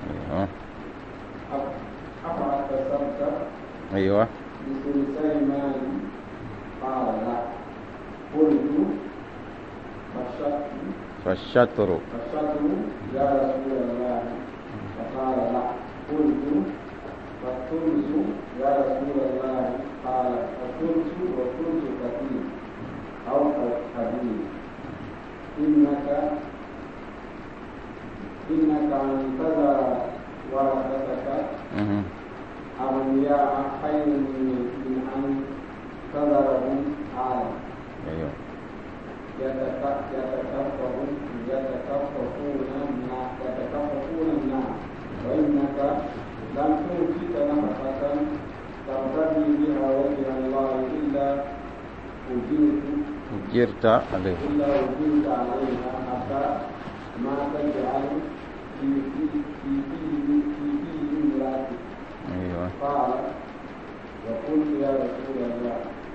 أفاعتصمت أيوة بثلثي مالي قال لا قلت فالشطر يا رسول الله فقال لا قلت فالثلث يا رسول الله قال الثلث والثلث كثير أو قليل إنك أن تذر ورثتك أغنياء خير من أن تذرهم عالم يتكففون الناس وإنك لم تنفق نفقة تبتغي بها وجه الله إلا أجرت عليها حتى ما تجعل في امرأتك. أيوة. قال وقلت يا رسول الله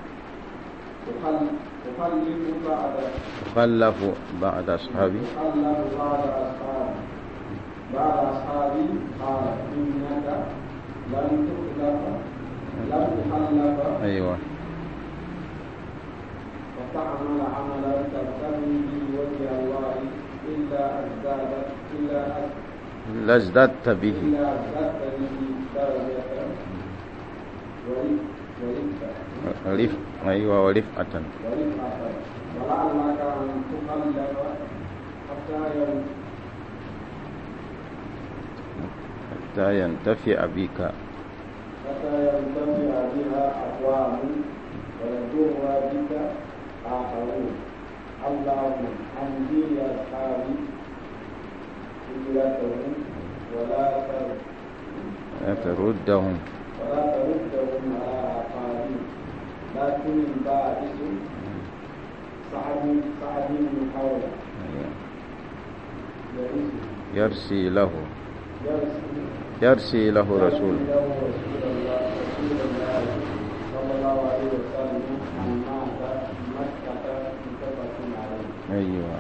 تخلف بعد أصحابي قال إنك لم تخلف أيوة وتعمل عملا تبتغي به وجه الله إلا ازددت به درجة ورفعة ولعلك أن تخلف حتى ينتفع بك بها أقوام ويضر بك آخرون. اللهم أنجي أصحابي هجرتهم ولا تردهم على أعقابهم. لكن البائس سعد بن حولة يرسي له رسول الله صلى الله عليه وسلم عن مات مكة متفق عليه. أيوة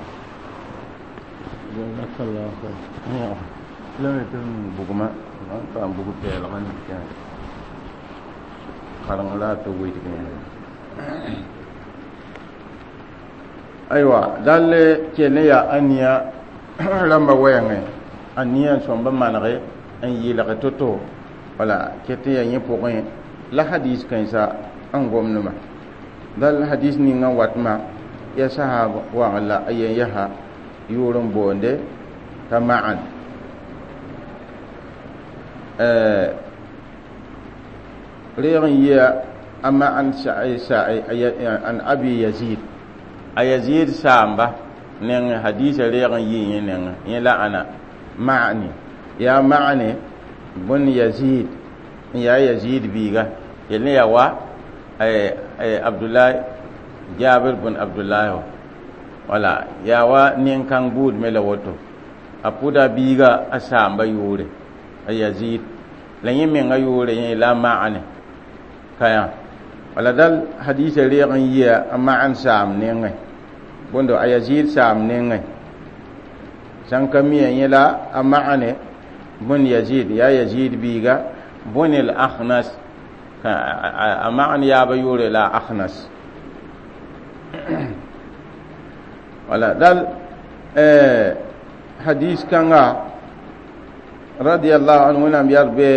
جزاك الله خير. لم يكن بقما كان بقول لغني كان خارج لا توي تكين. أيوة دال كنيا أنيا لما وينه أنيا سومب مانغي أن يلقى توتو ولا كتيا يبوغين لا حديث كنسا أنغوم نما دال حديث نينا واتما يا صحاب وعلا أيها يورم بونده تماعن ريغن أما عن عن أبي يزيد أيزيد سامبا نين حديث ريغن نين يلا أنا معني يا معني بن يزيد يا يزيد بيغا يلي يوا عبد الله جابر بن عبد الله ولا يوا نين كان بود ملوتو أبودا بيغا أسامبا يوري يزيد لين من يوري لا معني كيا ولا دل حديث ريغن يا أما عن سام نين بندو أيزيد سام نين سانكمية يلا أمعني بن يزيد يا يزيد بيغا بن الأخنس أمعني يا بيوري لا أخنس ولا دل حديث كان رضي الله عنه نم يربي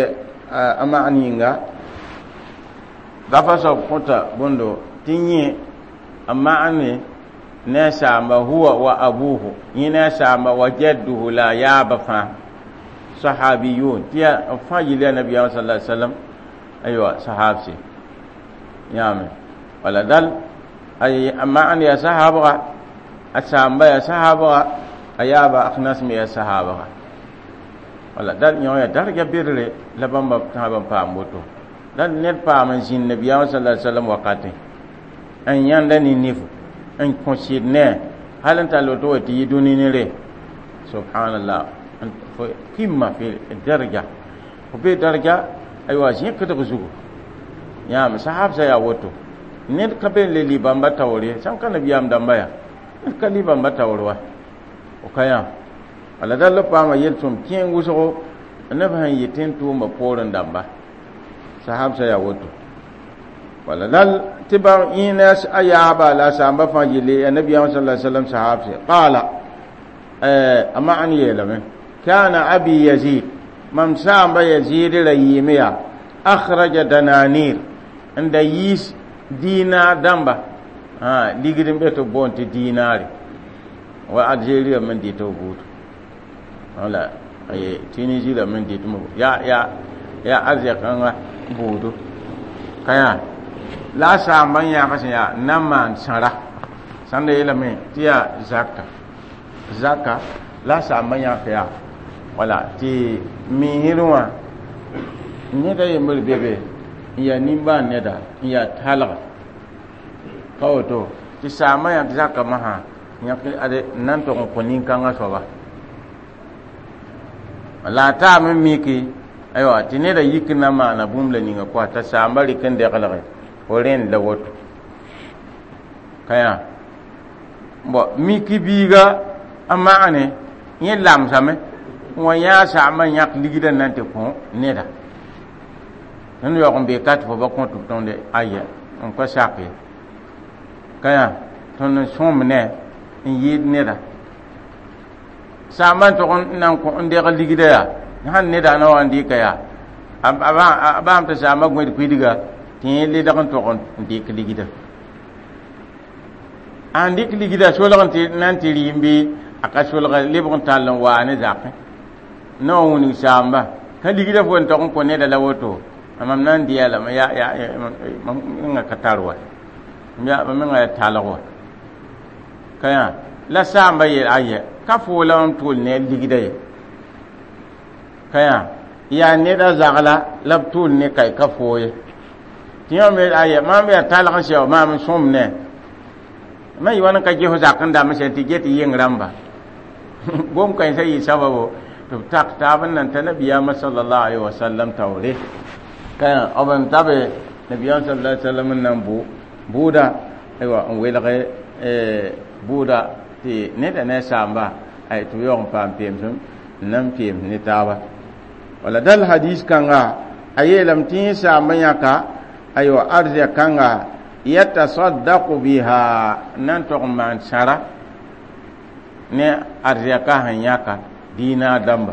amaninga gafa so kota bondo tinye amani ne samba huwa wa abuhu ina samba wa jadduhu la yaba fa sahabiyun tiya fajili nabi sallallahu alaihi wasallam aywa sahabsi yame wala dal ay amani ya sahaba asamba ya sahaba ayaba akhnas mi ya sahaba wala dal nyoya darja birre la bamba taban pa moto dal net pa man sin nabi sallallahu alaihi wasallam wakati an yanda ni nifu an considne halan ta loto wati duni ni re subhanallah qimma fi darja ko be darja aywa sin ka to zugo ya ma sahab sa ya woto net ka be le libamba tawre san kan nabi am dambaya ka libamba tawrwa o kaya wala dal pa ma yeltum kien wuso annabi han yitin tu ma poran damba sahab sa ya woto wala dal tiba inas ayaba la samba fajili annabi sallallahu alaihi wasallam sahab sa qala amma an yelame kana abi yazid mam samba yazid rayimiya akhraja dananir inda yis dina damba digidin beto bonti dinari wa algeria man di to butu wala ay tunisia man di tumo ya arja kan budu kaya la samban ya fasya naman sara sanda yelame tiya zakka la samban ya kaya wala ti mihirwa ne da yemul bebe ya nimba ne da ya talaga kawoto ti sama ya zakka maha nyaki ade nan to ko nin kanga soba la ta min miki aywa tine da yikna ma na bumla ninga kwa ta sambari kan de kala horen la woto kaya bo miki biga amma ane yin lam same wa ya sama yak ligidan nan te ko neda nan yo ko be kat fo ba ko to tonde aya on ko saké kaya ton somne yid neda sama to nan ko inde ga ligida ya han neda na wandi kaya aba am ta sama ko di diga tin le da kan to kon dik ligida an dik ligida so la kan ti nan ti rimbi aka so la le bon talan wa ne zakka no woni samba ka ligida fo to ko neda la woto amam nan diya la ya nga katarwa ya ba nga talawa kaya la samba ye aye ka fo la on tul ne ligida ye kaya ya ne da zagala la tul ne kai ka fo ye tiyo me aye ma me talaga she ma mun som ne ma yi wani ka je ho zakan da mace ti geti yin ramba gom kai sai sababo to tak taban nan ta nabiya sallallahu alaihi wasallam tawre kaya aban tabe nabiya sallallahu alaihi wasallam nan buda aywa on welage buda ti ne da ne samba ay to yon pam pem nan pem ni taba wala dal hadis kanga ayelam tin samba yaka aywa arja kanga yatasaddaqu biha nan to man sara ne arja ka hanyaka dina damba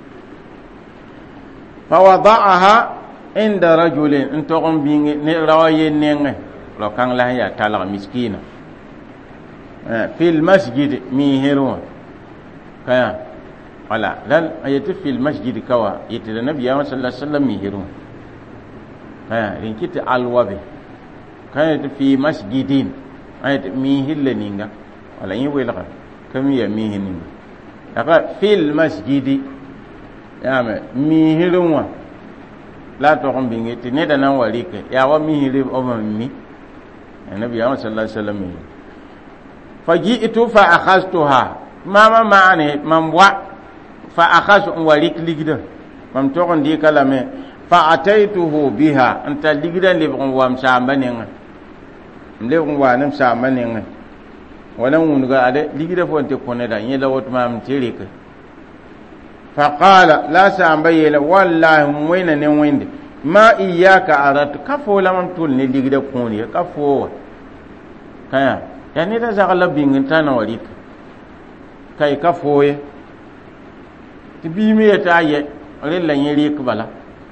fa wada'aha inda rajulin in to on bingi ne rawaye nenge lo kan la ya tala miskina fil masjid mi hero kaya wala dal ayati fil masjid kawa yati da nabi sallallahu alaihi wasallam mi hero kaya rinkiti alwabi kaya fi masjidin ayati mi hillaninga wala yin wela kam ya mi hininga aka fil masjid ya mi hero wa la to on bingi ti ne da nan warike ya wa mi hiro o mi annabi sallallahu alaihi wasallam faji'tu fa akhadtuha mama ma'ani mamwa fa akhadtu warik ligida mam to on di kalame fa ataituhu biha anta ligida le bon wam sambanen le bon wanam sambanen wala mun ga ade ligida fo te koneda yela wot mam tirike fa qala la sambayela wallahi muina ne wende ma iyyaka arat kafo la mam tul ne ligida koni kafo kaya yani da zagala bingin tana warik kai kafo ye tibi me ta ye rilla yiri kubala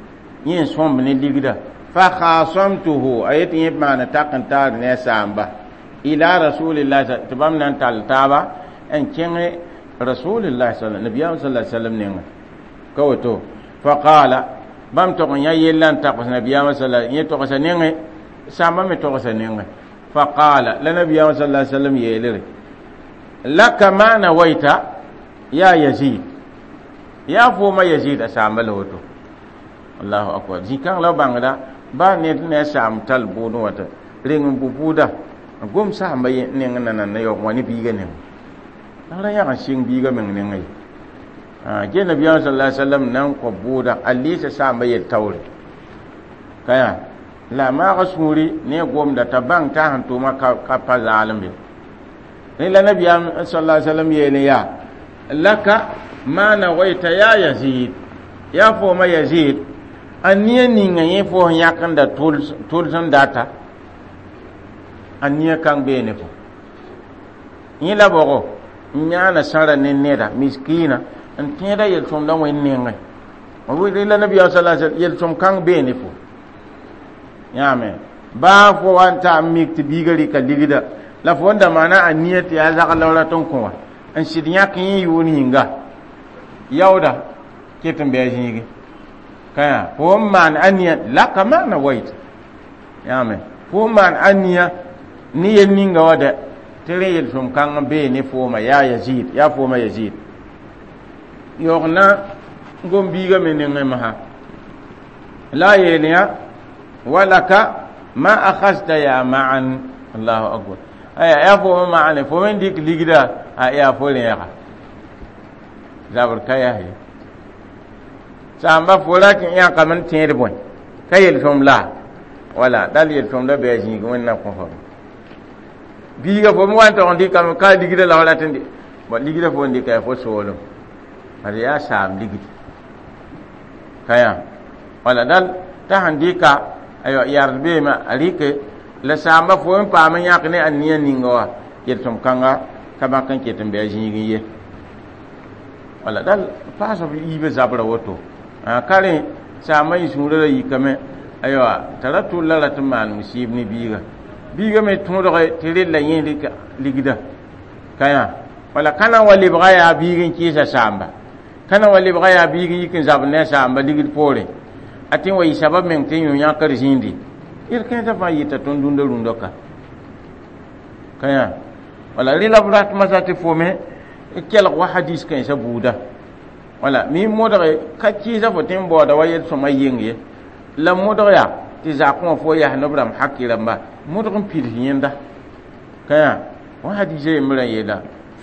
yin som ne ligda fa khasamtuhu ayat yin mana takantar ne samba ila rasulillahi tabam nan taltaba en kenge rasulillahi sallallahu alaihi wasallam ne kawato fa qala bam to nya yellan ta ko nabiyama sallallahu alaihi to ko sanenge samba me to ko sanenge fa qala la nabiyama sallallahu alaihi wasallam yelere laka ma nawaita ya yazid ya fo ma yazid asamba lawoto Allahu akbar jikan la bangda ba ne sam tal bunu wata ringum bubuda gom sa mai ne ngana na yo wani biga ne ara ya kan sing biga men ne ngai je nabi sallallahu alaihi wasallam nan ko buda alli sa mai taure kaya la ma rasuli ne gom da tabang ta han to ma ka pa zalim bi ne la nabi sallallahu alaihi wasallam ye ne ya laka ma nawaita ya yazid ya fo ma yazid aniya ninga ye fo yakan da tulsan data aniya kan bene fo yi la bogo nyana sara ne neda miskina an tida yel som dan wen nenga o wi la nabi sallallahu alaihi wasallam yel som kan bene fo yame ba fo wanta mikti bigari ka digida la fo wanda mana aniyati ya zaka lawla ton ko an shidinya kan yi yuni hinga yauda ketin be yigi kaya fo man aniya la kama na wait yame fo man aniya ni yen ninga wada tere yel som kan be ne fo ma ya yazid ya fo ma yazid yogna ngom biga menen ma ha la yeliya walaka ma akhasta ya ma'an Allahu akbar aya ya fo ma ane fo men dik ligida ya fo le ya zabar kaya he samba fo la kin ya kaman tere bon kayel som la wala dal yel som da be ji ko na ko fo biga fo mo wanta on di kam ka ligida la wala tande bo ligida fo ndi kay fo solo ari ya sam ligida kaya wala dal ta handika ayo yarbe ma alike la samba fo en pa ma yak ne aniya ningawa yel som kanga kaba kan ke tambe jingi ye wala dal pa so bi be zabra woto kare samba yi sura yi kame ayo taratu la la tamal musib ni biga me tundo ga tere la yin ligida kaya wala kana wali baya bigin kisa samba kana wali baya bigin yikin zabne samba ligid pore atin wa sabab men tin yu yakar jindi irken ta fa yita ton dunda rundoka kaya wala rila brat masati fome kel wa hadis kan sabuda wala mi modare kacci za fotin boda wayel so mayenge la modaya ti za ko fo ya nabram hakira ba modon pil yenda kaya wa hadise mira yeda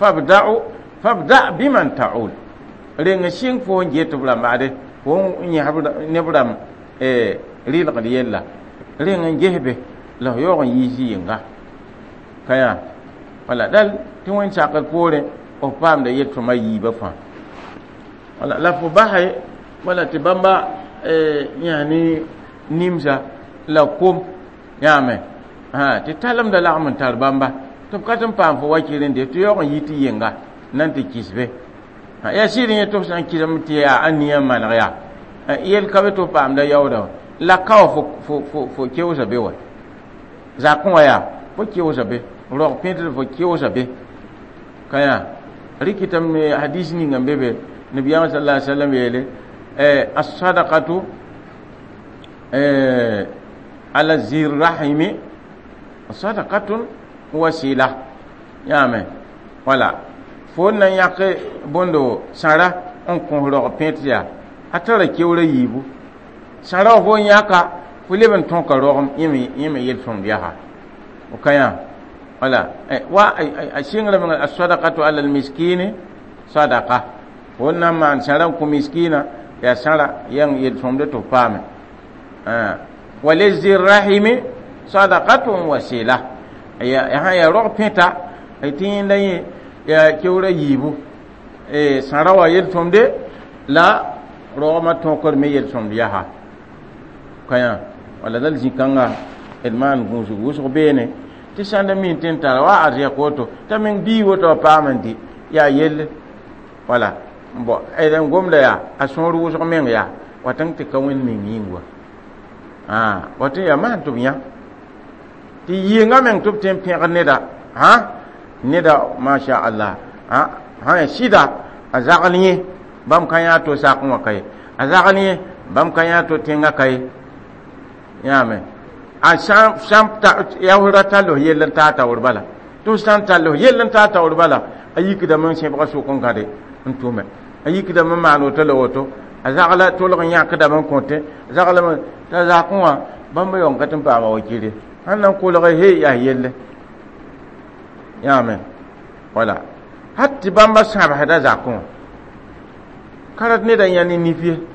fabda biman ta'ul renga sing fo ngeto bla made fo nya habda nebram rila qad yella renga ngehbe la yogon yisi yinga kaya wala dal tin wan chakal pore o pam da yetto mayi ba fa wala la fo bahay wala tibamba yani nimza la kum yame ti talam da la'amun tarbamba to katam pam fo wakirin de to yogon yiti yinga nan ti kisbe ya sirin to san kiram ti ya aniya man ya yel kabe to pam da yawda la kaw fo kewsa be wa za kun ya fo kewsa be ro pintre fo kewsa be kaya rikitam hadisi ni ngambe be nabiyyu sallallahu alaihi wasallam yele as-sadaqatu ala zirrahimi sadaqatun wasila yame wala fonna yake bondo sara on ko ro pentia atara kewre yibu sara ho yaka fuleben ton ka ro yimi yel fon biha o kaya wala wa ashingra man as-sadaqatu ala al-miskini sadaqa wonna man sara ko miskina ya sara yang yel fon de to pame walizirrahimi sadaqatun wasila ya ro penta tin dai ya kewra yibu sarawa yel tomde la ro ma to kor me yel tomde ya kaya wala dal jikanga edman gusu bene ti sanda min tenta wa arya koto tamen bi woto pamandi ya yel wala bo edan gomda ya asonru wuso men ya watan ti kawin min yingwa woto ya man tʋm yã tɩ yɩɩngã meng tɩ b tɩ n pẽgd neda neda masha Allah ya sɩda a zagl yẽ bãmb ka yã to sak wã kaye a zagl yẽ bãmb ka yã to tẽngã kaye yãame a sãn yaoolã talls yell n taa taoor bala tɩ sã n talls yell n taa taoor bala a yikdame n sẽbga sʋk n gãde n tʋme a yikdame n maan woto la woto a zagla tolg n yãkdame n kõte zaglame t'a zakẽ wã bãmb yõng ka tɩ n paama wakire sãn na n kolg he yaa yelle yãame wala hat tɩ bãmba sãbsda zakẽ wã karat neda yã ne nif ye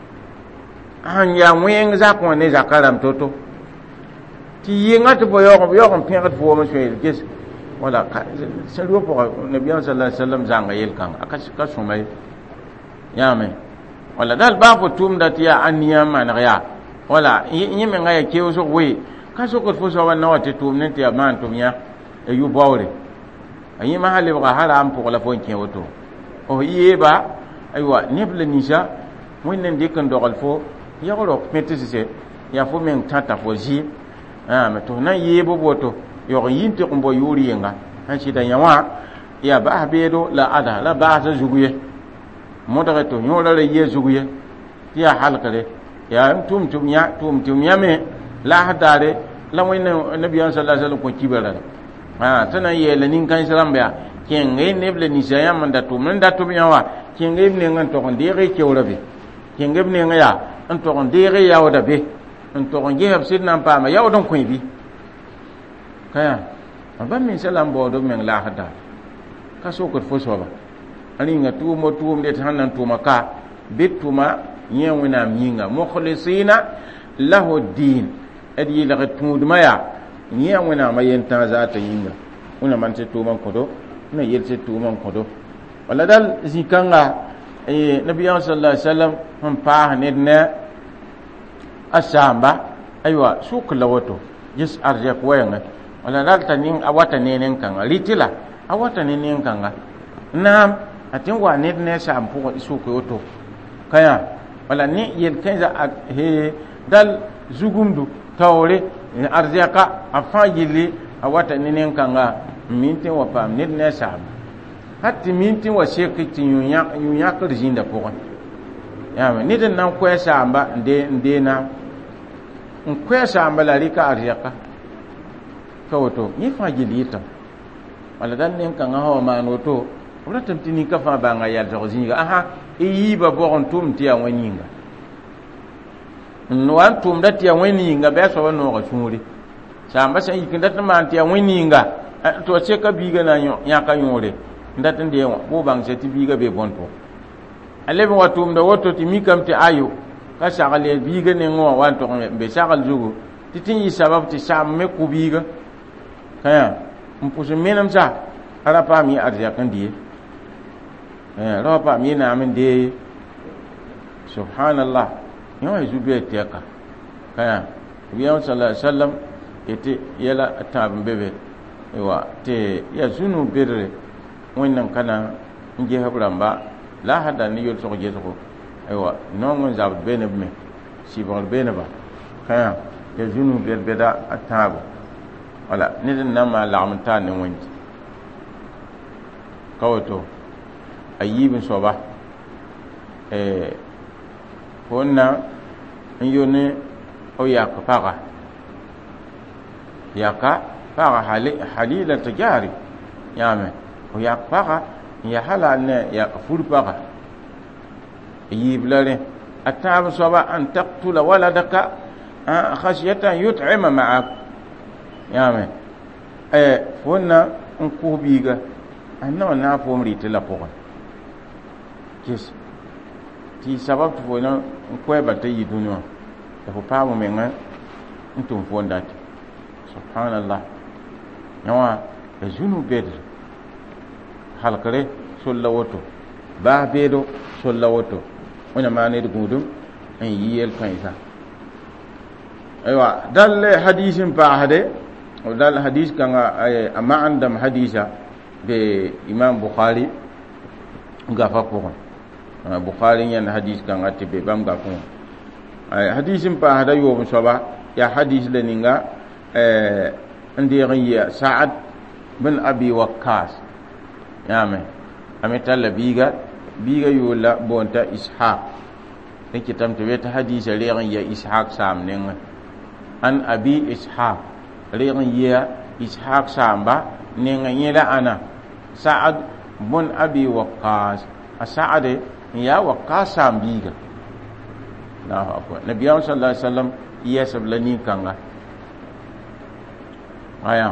sãn yaa wẽng zakẽ wã ne zakã rãmb to-to tɩ yɩngã tɩ fo yaoog n pẽgd foom n sõeel ges wala sẽn ro pʋgã nabiyã sala ai sallam zãnga yel-kãnga ka sõma ye yãame wala dal baa fo tʋʋmda tɩ yaa a nia n maneg yaa wala yẽ mengã ya keoosg we ka sokd fo soaba na wa tɩ tʋʋm ne tɩ ya maan tʋm yã ya yu baoore a yẽma sã lebga sã raam pʋgla fo n kẽ woto f yeeba aywa neb la ninsã wẽnd n dɩk n dogl fo yagro pẽtsse yaa fo meng tãta fo zɩɩm me tɩ f na n yeeb b woto yog n yĩn tɩg n bo yʋʋr yenga sã sɩda yã wã yaa baas beedo la ada la baasã zug ye modge tɩ yõorã ra yɩa zug ye tɩ yaa halkre yaa n tʋʋm tɩ yãme laasd daare la wẽnd nabiyã sala sallam kõ kibara tɩ na n yeela nin-kãens rãmb yaa kẽnge neb la ninsã yãmb n da tʋm n da tʋm yã wã kẽnge b neng n tog n deege keoorã be kẽnge b neng yaa n tog n deege yaooda be n tog n gesb sɩd na n paama yaood n kõe bɩ ka yã bãmb mensã la n baood b meng laasd daar ka sokd fo soaba a ringa tʋʋm tɩ sãn na n tʋʋma ka bɩ tʋma yẽ wẽnnaam yĩnga mukhlisina lahu din d yɩlg tũudmã yaa yẽ wẽnnaamã yen-tãag zaata yĩnga wẽna man tɩ tʋʋm n kõdo na yel tɩ tʋʋm n kõdo wala dal zĩ-kãnga nabiyã sala ai sallam n paas ned ne a saamba aywa sʋk la woto ges arzɛk wɛɛngẽ wala dal t'a a wata ne nen-kãnga rɩtɩ la a wata ne nen-kãnga naam a tɩ n wa ned ne a saam pʋgẽ sʋk woto ka yã wala ne yel-kãensa dal zugumdu taoore arzɛka a fãa yelle a wata ne nen-kãnga n min tɩ wa paam ned ne a saam hat tɩ min tɩ wa sek tɩ yũ-yãkr zĩnda pʋgẽ yãme ned n na n koɛɛ saamba n dee naam n koɛɛ saamba la rɩka arzɛka ka woto yẽ fãa yel yɩtame wala dal nen-kãngã sã wa maan woto b ratame tɩ nin-ka fãa bãnga yalsg zĩiga y yiiba bɔg n tʋʋm tɩ yaa wẽn yĩnga n wa n tʋʋmda tɩ yaa wẽn yĩnga bɩ a soaba nooga sũure saamba sã n yiknda tɩ maan tɩ yaa wẽn yĩnga tɩ wa seka biiga na yãka yõore n dat n dee wã bʋ bãng sɛ tɩ biiga be bõn pʋgẽ a leb n wa tʋʋmda woto tɩ mikame tɩ ayo ka sagl ye biiga nengẽ wã wa n tog n be sagl zugu tɩ tɩ n yɩ sabab tɩ saam me kʋ biiga ka yã n pʋs n menemsa a ra paam yẽ arzɛk n die ra wa paam yẽ naam n dee ye subhanallah yẽ wã zu-bɩa tɛka ka yã nabiyã sala ai sallam tɩ yɛla a tãab n be be tɩ yaa zũnu bedre wẽnnaam ka na n gesb rãmba la sã da ne yolsg gesgo nong n zabd be neb me sɩbgr be neba ka yã yaa zũnu bed-beda a tãabo wala ned n na n maan lagm n taan ne wẽnd ka woto a yiib n soaba fo n na n yone o yak paga yaka paga halila tɩ jaari yãame o yak paga n ya halal ne yak fur paga yiib la rẽ a tãab soaba an taqtula waladaka khasiyata an yut'ima ma'ak yãame fo n na n kʋs biiga a na wa na n foom rɩtɩ la pʋgẽ ges tɩ sabab tɩ fo na n koɛɛba t'a yi dũni wã tɩ fo paam mengã n tʋm fo n date subhanallah yã wã ya zũnu bedr halkre sol la woto baas beedo sol la woto wẽna maan ned gũudum n yɩ yel-kãensã aywa dal hadis n paasde dal hadis kãnga a maandam hadisa be imam bukhari gafa pʋgẽ bukhari yãnd hadis kãnga tɩ be bãmb gafẽ hadisin pa hada yo soba ya hadis le ninga ndiriya Sa'ad bin Abi Waqqas yame ametalla biga yola bonta Ishaq nake tamta weta hadisi regan ya Ishaq samnen an Abi Ishaq regan ya Ishaq samba nenga yela ana Sa'ad bin Abi Waqqas Sa'ad ya Waqqas sambiga Allahu akbar Nabiya sallallahu alaihi wasallam iya sablani kanga aya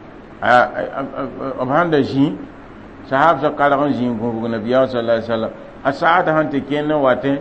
abhanda ji sahab sa kalagan ji gungu Nabiya sallallahu alaihi wasallam Sa'ad hante kenan wate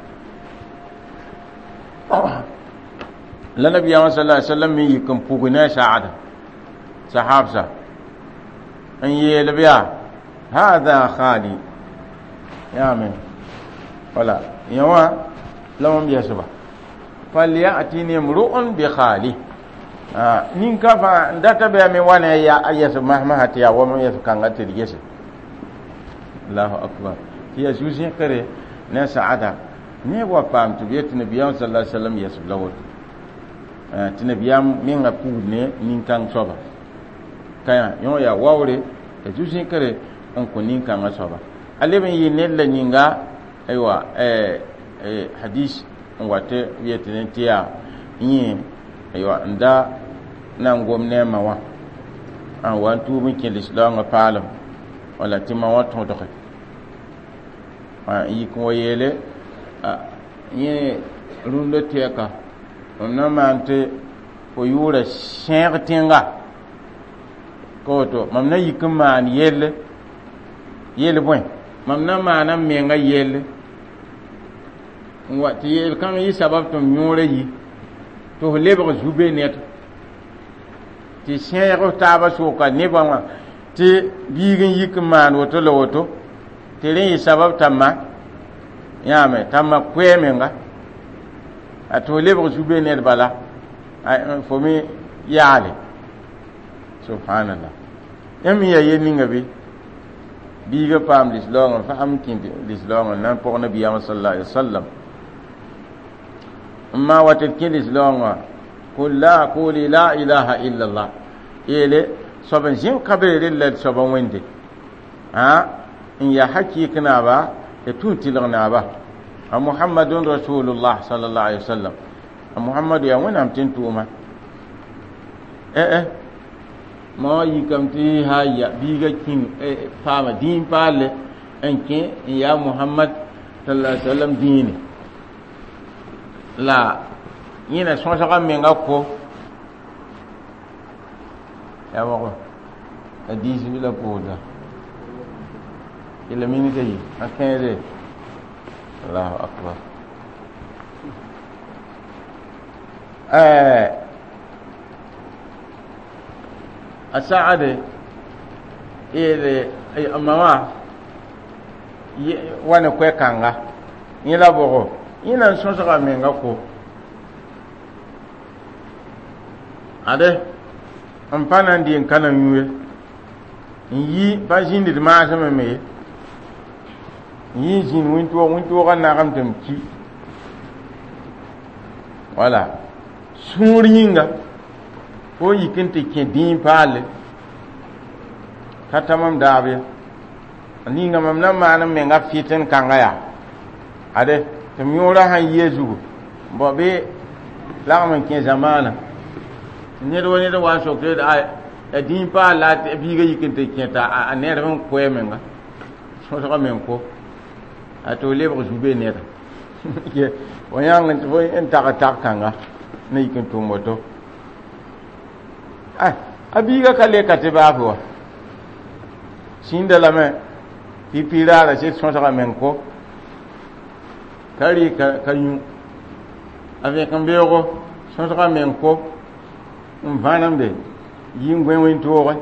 la Nabiya sallallahu alaihi wasallam mi yikan puguna Sa'ad sahab sa an yi labiya hada khali ya men wala yawa lawan biya su ba falliya atini mru'un bi khali nin ka fa ndata be me wana ya ayyasu mahmahati ya wa me kanga tirgese Allahu akbar ya juzi kare na Sa'ada ne wa pam to biya nabiyan sallallahu alaihi wasallam yasu lawot tinabiyam min ga pu ne nin kan soba kaya yo ya wawre ya juzi kare on ko nin kan soba aleben yi ne la ninga aywa hadis wate yetene tiya yi aywa nda nan gomne mawa an wantu min ke lislam palam wala tima wato to yi ko yele yi rundo teka onna mante o yura shertinga ko to mamna yikma an yele boy mamna mana menga yele wati yel kan yi sabab to nyore yi to lebro zube net ti sero taba soka ne ba ti bigin yikman woto lowoto ti rin sabab tamma yame tamma kwemenga ato lebro zube net bala fo mi yaale subhanallah yami ya yeninga bi biga pam lislong fa am kin lislong nan po nabi sallallahu alaihi wasallam amma watil kin lislong qul la quli la ilaha illa allah ele soban jin kabere lil soban wende in ya hakikina ba ya tuntilna ba muhammadun rasulullah sallallahu alaihi wasallam muhammadu ya wani amtin tuma ma yi kamti haya biga kin fama din pale enke ya muhammad sallallahu alaihi wasallam dini la yina sonsa kam menga ko ya wako hadisi bila poda ila mini kai akere Allahu akbar Sa'ad ile mama wana kwe kanga ila bogo ina sonso ka menga ko ade ampana ndi kana nyuwe yi ba jindi de ma sama me yi jin winto kan na kam tamki wala suringa ko yikinte ke din pale katamam dabe ni ngamam na manam me nga fitin kanga ya ade tum yora han yezu bobe lagman ke zamana ne do ne do wa so ke da din pa la bi ga yikinte ke ta ne ran ko yemenga so so men ko ato lebre jube ne ke wayang nto en ta kanga ne yikinto moto abiga kale katiba afwa sinda lame pipira la se sonsa men ko kari kanyu avec mbego sonsa men ko mvanambe yingwe wintore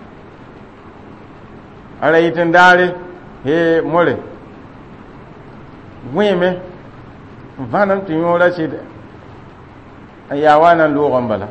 ala itendale he mole weme mvanam tinyola sida ayawana lo gambala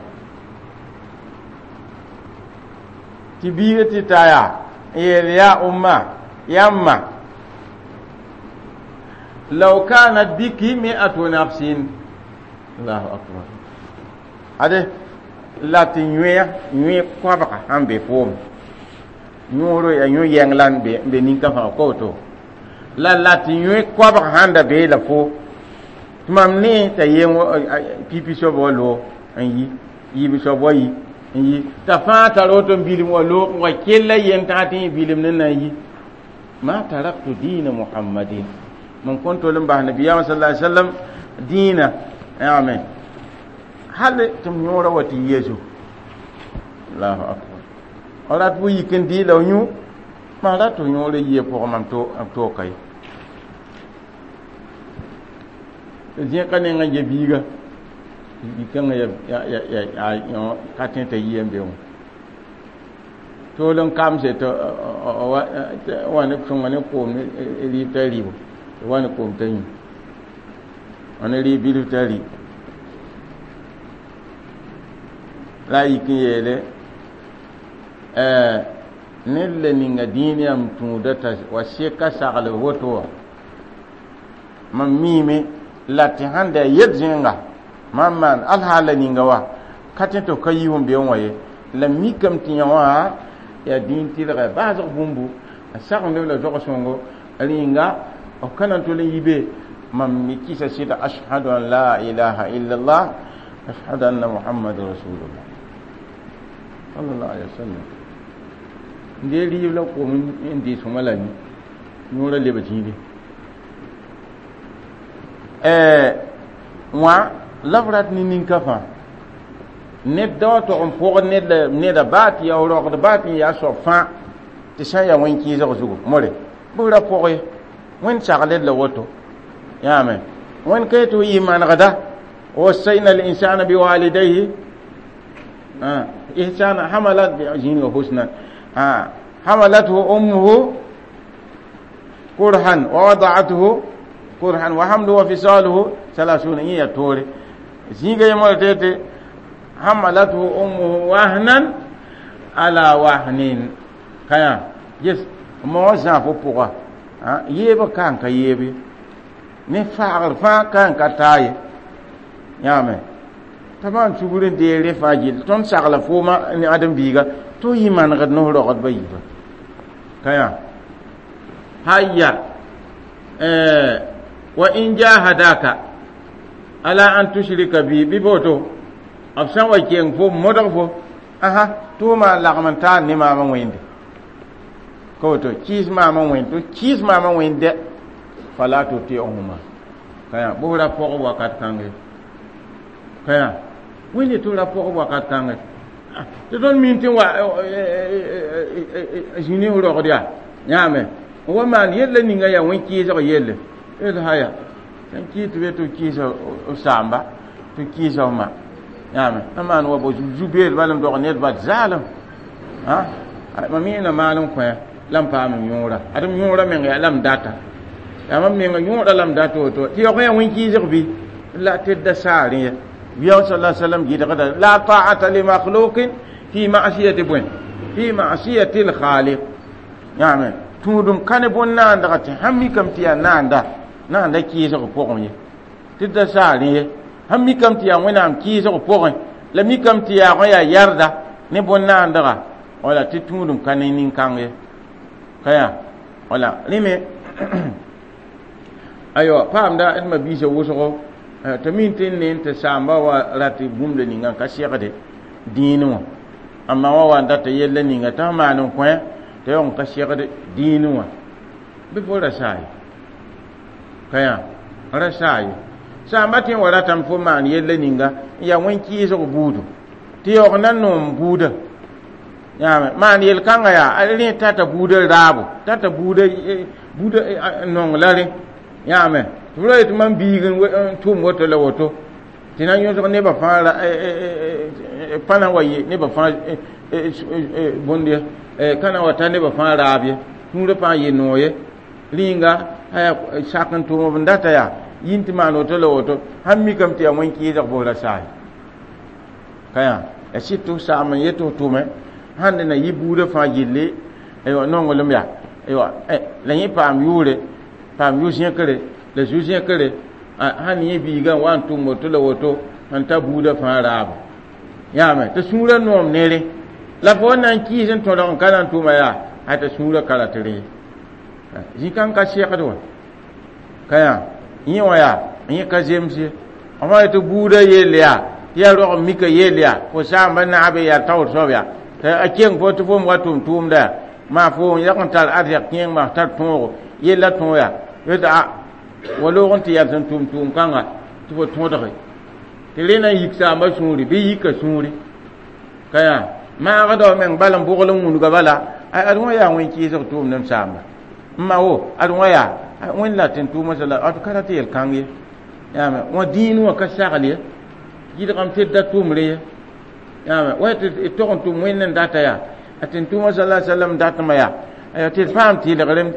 tibiyati taya ya umma yamma law kanat biki mi'atu nafsin Allahu akbar ade lati nyue kwa baka hambe pom nyoro ya nyu yenglan be ninka fa ko to lati nyue kwa baka handa be la fo tumam ni ta yengo pipi so bolo anyi yi so boyi yi ta fa ta roto bilim walo wa kella yenta tin bilim nan yi ma taraktu dina muhammadin man kuntu lam bah nabiyya sallallahu alaihi wasallam dina amen hal tum nyora wati yesu Allahu akbar orat bu yikin di law ñu ma la to nyora ye pour mam to kay je kané nga je biga ikanga ya yo katin ta yembe on to lon kam se to wane fungane ko li taribo wane ko tan wane li bilu tari la yikiyele nelle ninga dini am tudata wasika sagale woto mamime lati handa yedzinga mamman alhala ninga wa katin to kayihum be waye la mikam tiyawa ya din tilga bazo bumbu asaq ne la jogo songo alinga o kanan to le yibe mam mi kisa sida ashhadu an la ilaha illa allah ashhadu anna muhammadur rasulullah sallallahu alaihi wasallam ndeli la ko mun indi sumalani nura le batindi wa lavrat ni ninkafa net da to on pour net da bat ya ro da bat ya so fa ti sha ya wan ki zo zugo more bu ra pour wen chagale la woto ya men wen kay to iman gada wasayna al insana bi walidayhi ihsana hamalat bi ajin wa husna hamalathu ummuhu kurhan wa wada'atuhu kurhan wa hamluhu wa fisaluhu 30 iya tore zinga yamo tete hamalathu ummuhu wahnan ala wahnin kaya yes mo za fo pourquoi yeba kan ka yebe ne faar fa kan ka taye yame taban chugurin de re fajil ton sagla foma ni adam biga to yiman gad no ro gad bayiba kaya hayya wa in jahadaka ala an tushrika bi biboto afsan wa ken fo modo fo to ma lagmanta ni ma man wende ko to kis ma man wende fala to ti umma kaya bo rapport wakat kange kaya wini to rapport wakat kange to don mintin wa jini ro dia nyame wa man yelle ni nga ya won kiso yelle el haya kan kitu wetu kiso samba to kiso ma nyame aman wa bo jubel balam do net ba zalam ma mina malum ko lam pa mi yura adam yura men ya lam data ya mam men yura lam data to ti ko ya won kiso bi la tedda sari biya sallallahu alaihi wasallam gida kada la ta'ata li makhluqin fi ma'siyati bun fi ma'siyati al khaliq nyame tudum kane bonna ndaga ti hammi kam tiya nanda ki so ko pokon tidda sari hammi kam tiya wona am ki so ko pokon la mi kam tiya ko ya yarda ne bonna ndaga wala ti tudum kane nin kange kaya wala lime ayo pamda en ma biso woso to min tin ne ta samba wa rati bumle ni ngan ka shekade dinu amma wa wanda ta yelle ni ngata manun ko te on ka shekade dinu wa bi fora sai kaya ara sai samba tin wala tam fo man yelle ni nga ya won ki so budu ti yo nan no buda ya man yel kanga ya ali tata buda rabu tata buda non lare ya me turai to man bigin tum woto la woto tinan yo ne ba fara pana waye ne ba fara bonde kana wata ne ba fara abiye tun da fa yi noye linga haya sakan to mo ndata ya yinti man woto la woto hammi kam ti amon ki da bola sai kaya e situ sa man yeto tume hande na yibude fa yille e non ngolum ya e la yi pam yure pam yusien kere le jugien kere han yi biga wan tum moto la woto han ta buda fara ya me ta sura nom nere la fo nan ki sen to don kana tuma ya ata sura kala tere jikan ka sheka do kaya yi waya yi ka jemsi amma to buda yele ya ro mi ka yele ya ko sa ban na abe ya taw so ya ta akien ko to fo mo tum da ma fo ya kan tal arya kien ma tar to yela to ya yeda walo gonti ya san tum kanga to fo to da tere na yiksa ma suri bi yika suri kaya ma ga do men balam bugolon mun ga bala ay adwa ya won ki so tum nam samba ma wo adwa ya won la tin tu masala at karati el kangi ya me wa dinu wa kasagale yida kam tedda tumre ya me wa te to kon tum wen nan data ya atin tu masala sallam data ma ya ay te fam ti le galem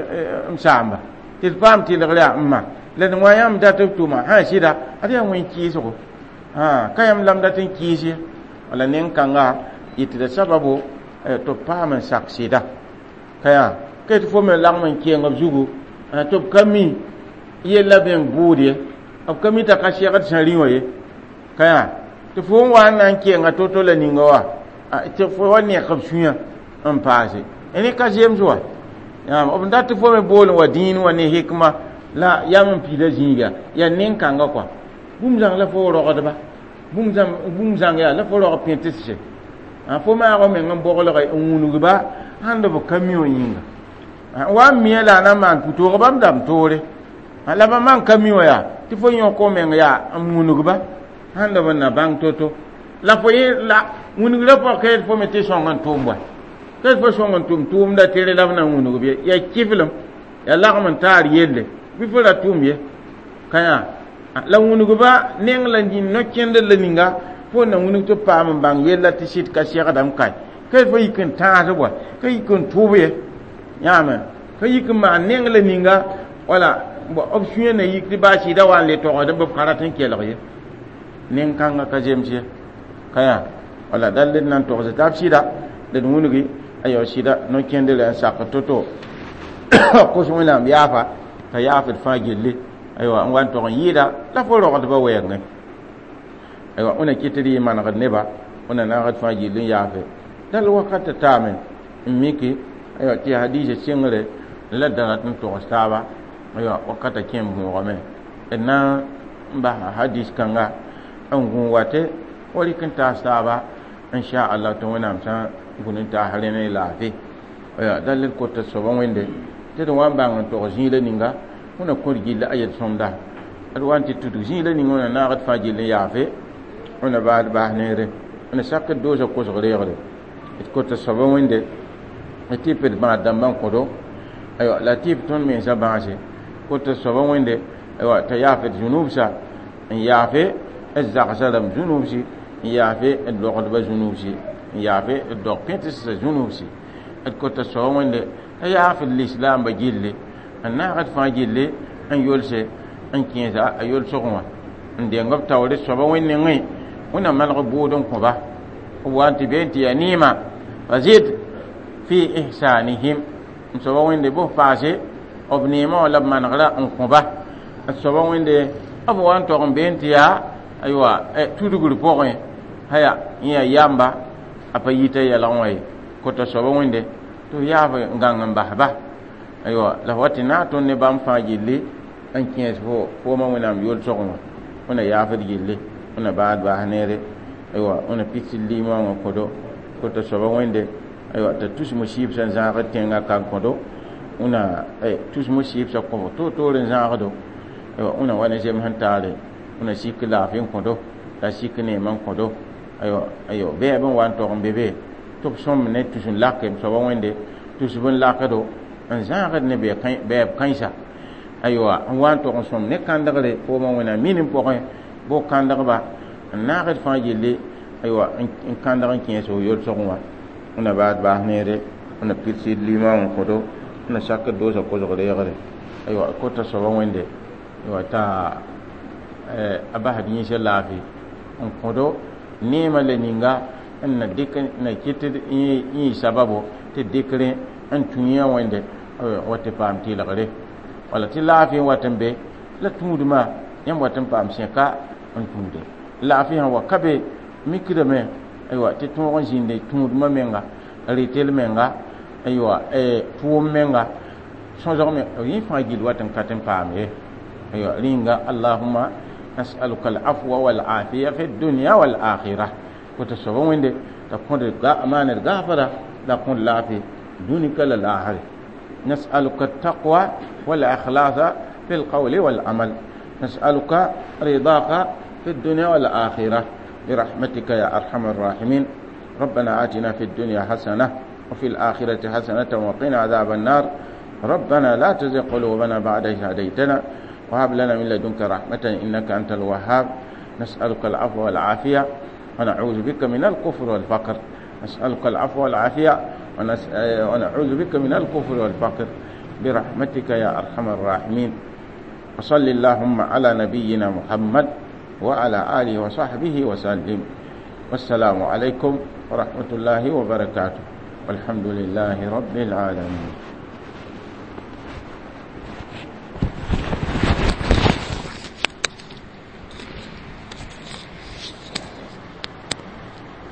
samba te fam ti le galem amma len wa yam data tuma ha shida adiya won ki so kayam lam datin ki shi wala nen kanga itida sababu to paman saksida kaya kai to fo me langman ki ngab zugu to kami yella ben bude of kami ta kashi ga sanriwo ye kaya to fo wa nan ki nga to la ninga wa to fo wani khab sunya an paase ene ka jem zuwa ya of ndat fo me bolo wa din wa ne hikma la yam pila jinga ya nen kanga kwa bumzang la fo ro ba bumzang ya la fo ro pentisse fo ma ko men ngam bogolo kay ngunu ba hande bo kamiyo yinga wa miela na man puto ko bam dam tore ala ba man kamiyo ya ti fo nyon ko men ya ngunu ba hande bo na bang toto la fo la ngunu la fo kay fo meti songan tumba kay fo songan tum da tere la na ngunu be ya kiflam ya la man tar yelle bi fo la tumye kaya la ngunu ba neng la ni no kende la ninga fo na ngunu to pam bang yella ti sit ka sheka dam kai kai fo yikin ta so bo kai yikin tube yama kai yikin ma neng la ninga wala bo option na yikti ba shi da wan le to da bo karatan ke la ye nen kanga ka jemje kaya wala dalil nan to za tafsida da ngunu gi ayo shida no kende la saka toto ko so wala yafa ta yafa fa gelle ayo an wan to yida la fo ro ba wayang aywa una kitiri man gad neba una na gad faji lin yafe dal wakata tamen miki aywa ti hadije singre la darat to staba aywa wakata kem ngome enna mba hadis kanga an gun wate wali kan ta staba insha Allah to wana amsa gunin ta halene lafi aywa dalil ko ta so wonde te do wamba ngon to jile ninga una korgi la ayat sonda adwanti tudu jile ninga na gad faji lin yafe ona baad bahnere ona sakka doza ko zogreere it ko ta sabo wende atipe ma damban ko do ayo latif ton men sabase ko ta sabo wende ayo ta yafe junub sa yafe azzalam junub si yafe ad-luqad ba junub si yafe ad-doqet sa junub si it ko ta sabo wende yafe l'islam ba gille anna gad fa gille an yolse an kieza ayol sogwa ande ngab tawre sabo wende ngai una malga budon ko ba wanti benti yanima wazid fi ihsanihim so wonde bo fase obnima wala mangra on ko ba so wonde abo wanto on benti ya aywa tudugul pokoy haya ya yamba apa yita ya lawai ko to so wonde to yafa ngangam ba aywa la watina to ne bam fajili an kies fo ma wona am yol sokoma ona yafa gille ona baad ba hanere aywa ona pitsil lima ngo kodo ko to so wonde aywa ta tus musib san zaga tenga kan kodo una tus musib sa ko to ren zaga do aywa una wana jem hantare una sikla fin kodo ta sikne man kodo aywa be ban wan to bebe to som ne tusun lakem so wonde tusbun lakado an zaga ne be kansa aywa wan to som ne kandagre ko mo wona minim pokoy bo kandaga ba na gad fa yelle aywa in kandaga kiyeso yol sogwa una baad ba nere una pitsi lima ko do una sakka do sa ko zo re aywa ko ta so wonde aywa ta aba hadin sha lafi on ko do ni male ninga na dikan na kitte yi sababu te dikre an tunya wonde wate pam ti la gare wala ti lafi watambe la tumuduma yãmb wat n paam sẽka n tũude laafɩ sã wa ka be mikrame aywa tɩ tõog n zĩnde tũudmã menga rɩtel menga aywa tʋʋm menga sõsg me yẽ fãa gill wat n kat n paam ye aywa rĩnga allahumma nas'aluka al-afwa wal afiya fi dunya wal akhirah ko ta sobo wende ta konde ga amaner gafara da kon lafi dunika lal akhir nas'aluka at-taqwa wal ikhlasa fil qawli wal amal nas'aluka ridaka fi dunya wal akhirah برحمتك يا أرحم الراحمين ربنا آتنا في الدنيا حسنة وفي الآخرة حسنة وقنا عذاب النار ربنا لا تزغ قلوبنا بعد إذ هديتنا وهب لنا من لدنك رحمة إنك أنت الوهاب نسألك العفو والعافية ونعوذ بك من الكفر والفقر نسألك العفو والعافية ونعوذ بك من الكفر والفقر برحمتك يا أرحم الراحمين وصل اللهم على نبينا محمد وعلى آله وصحبه وسلم والسلام عليكم ورحمة الله وبركاته والحمد لله رب العالمين.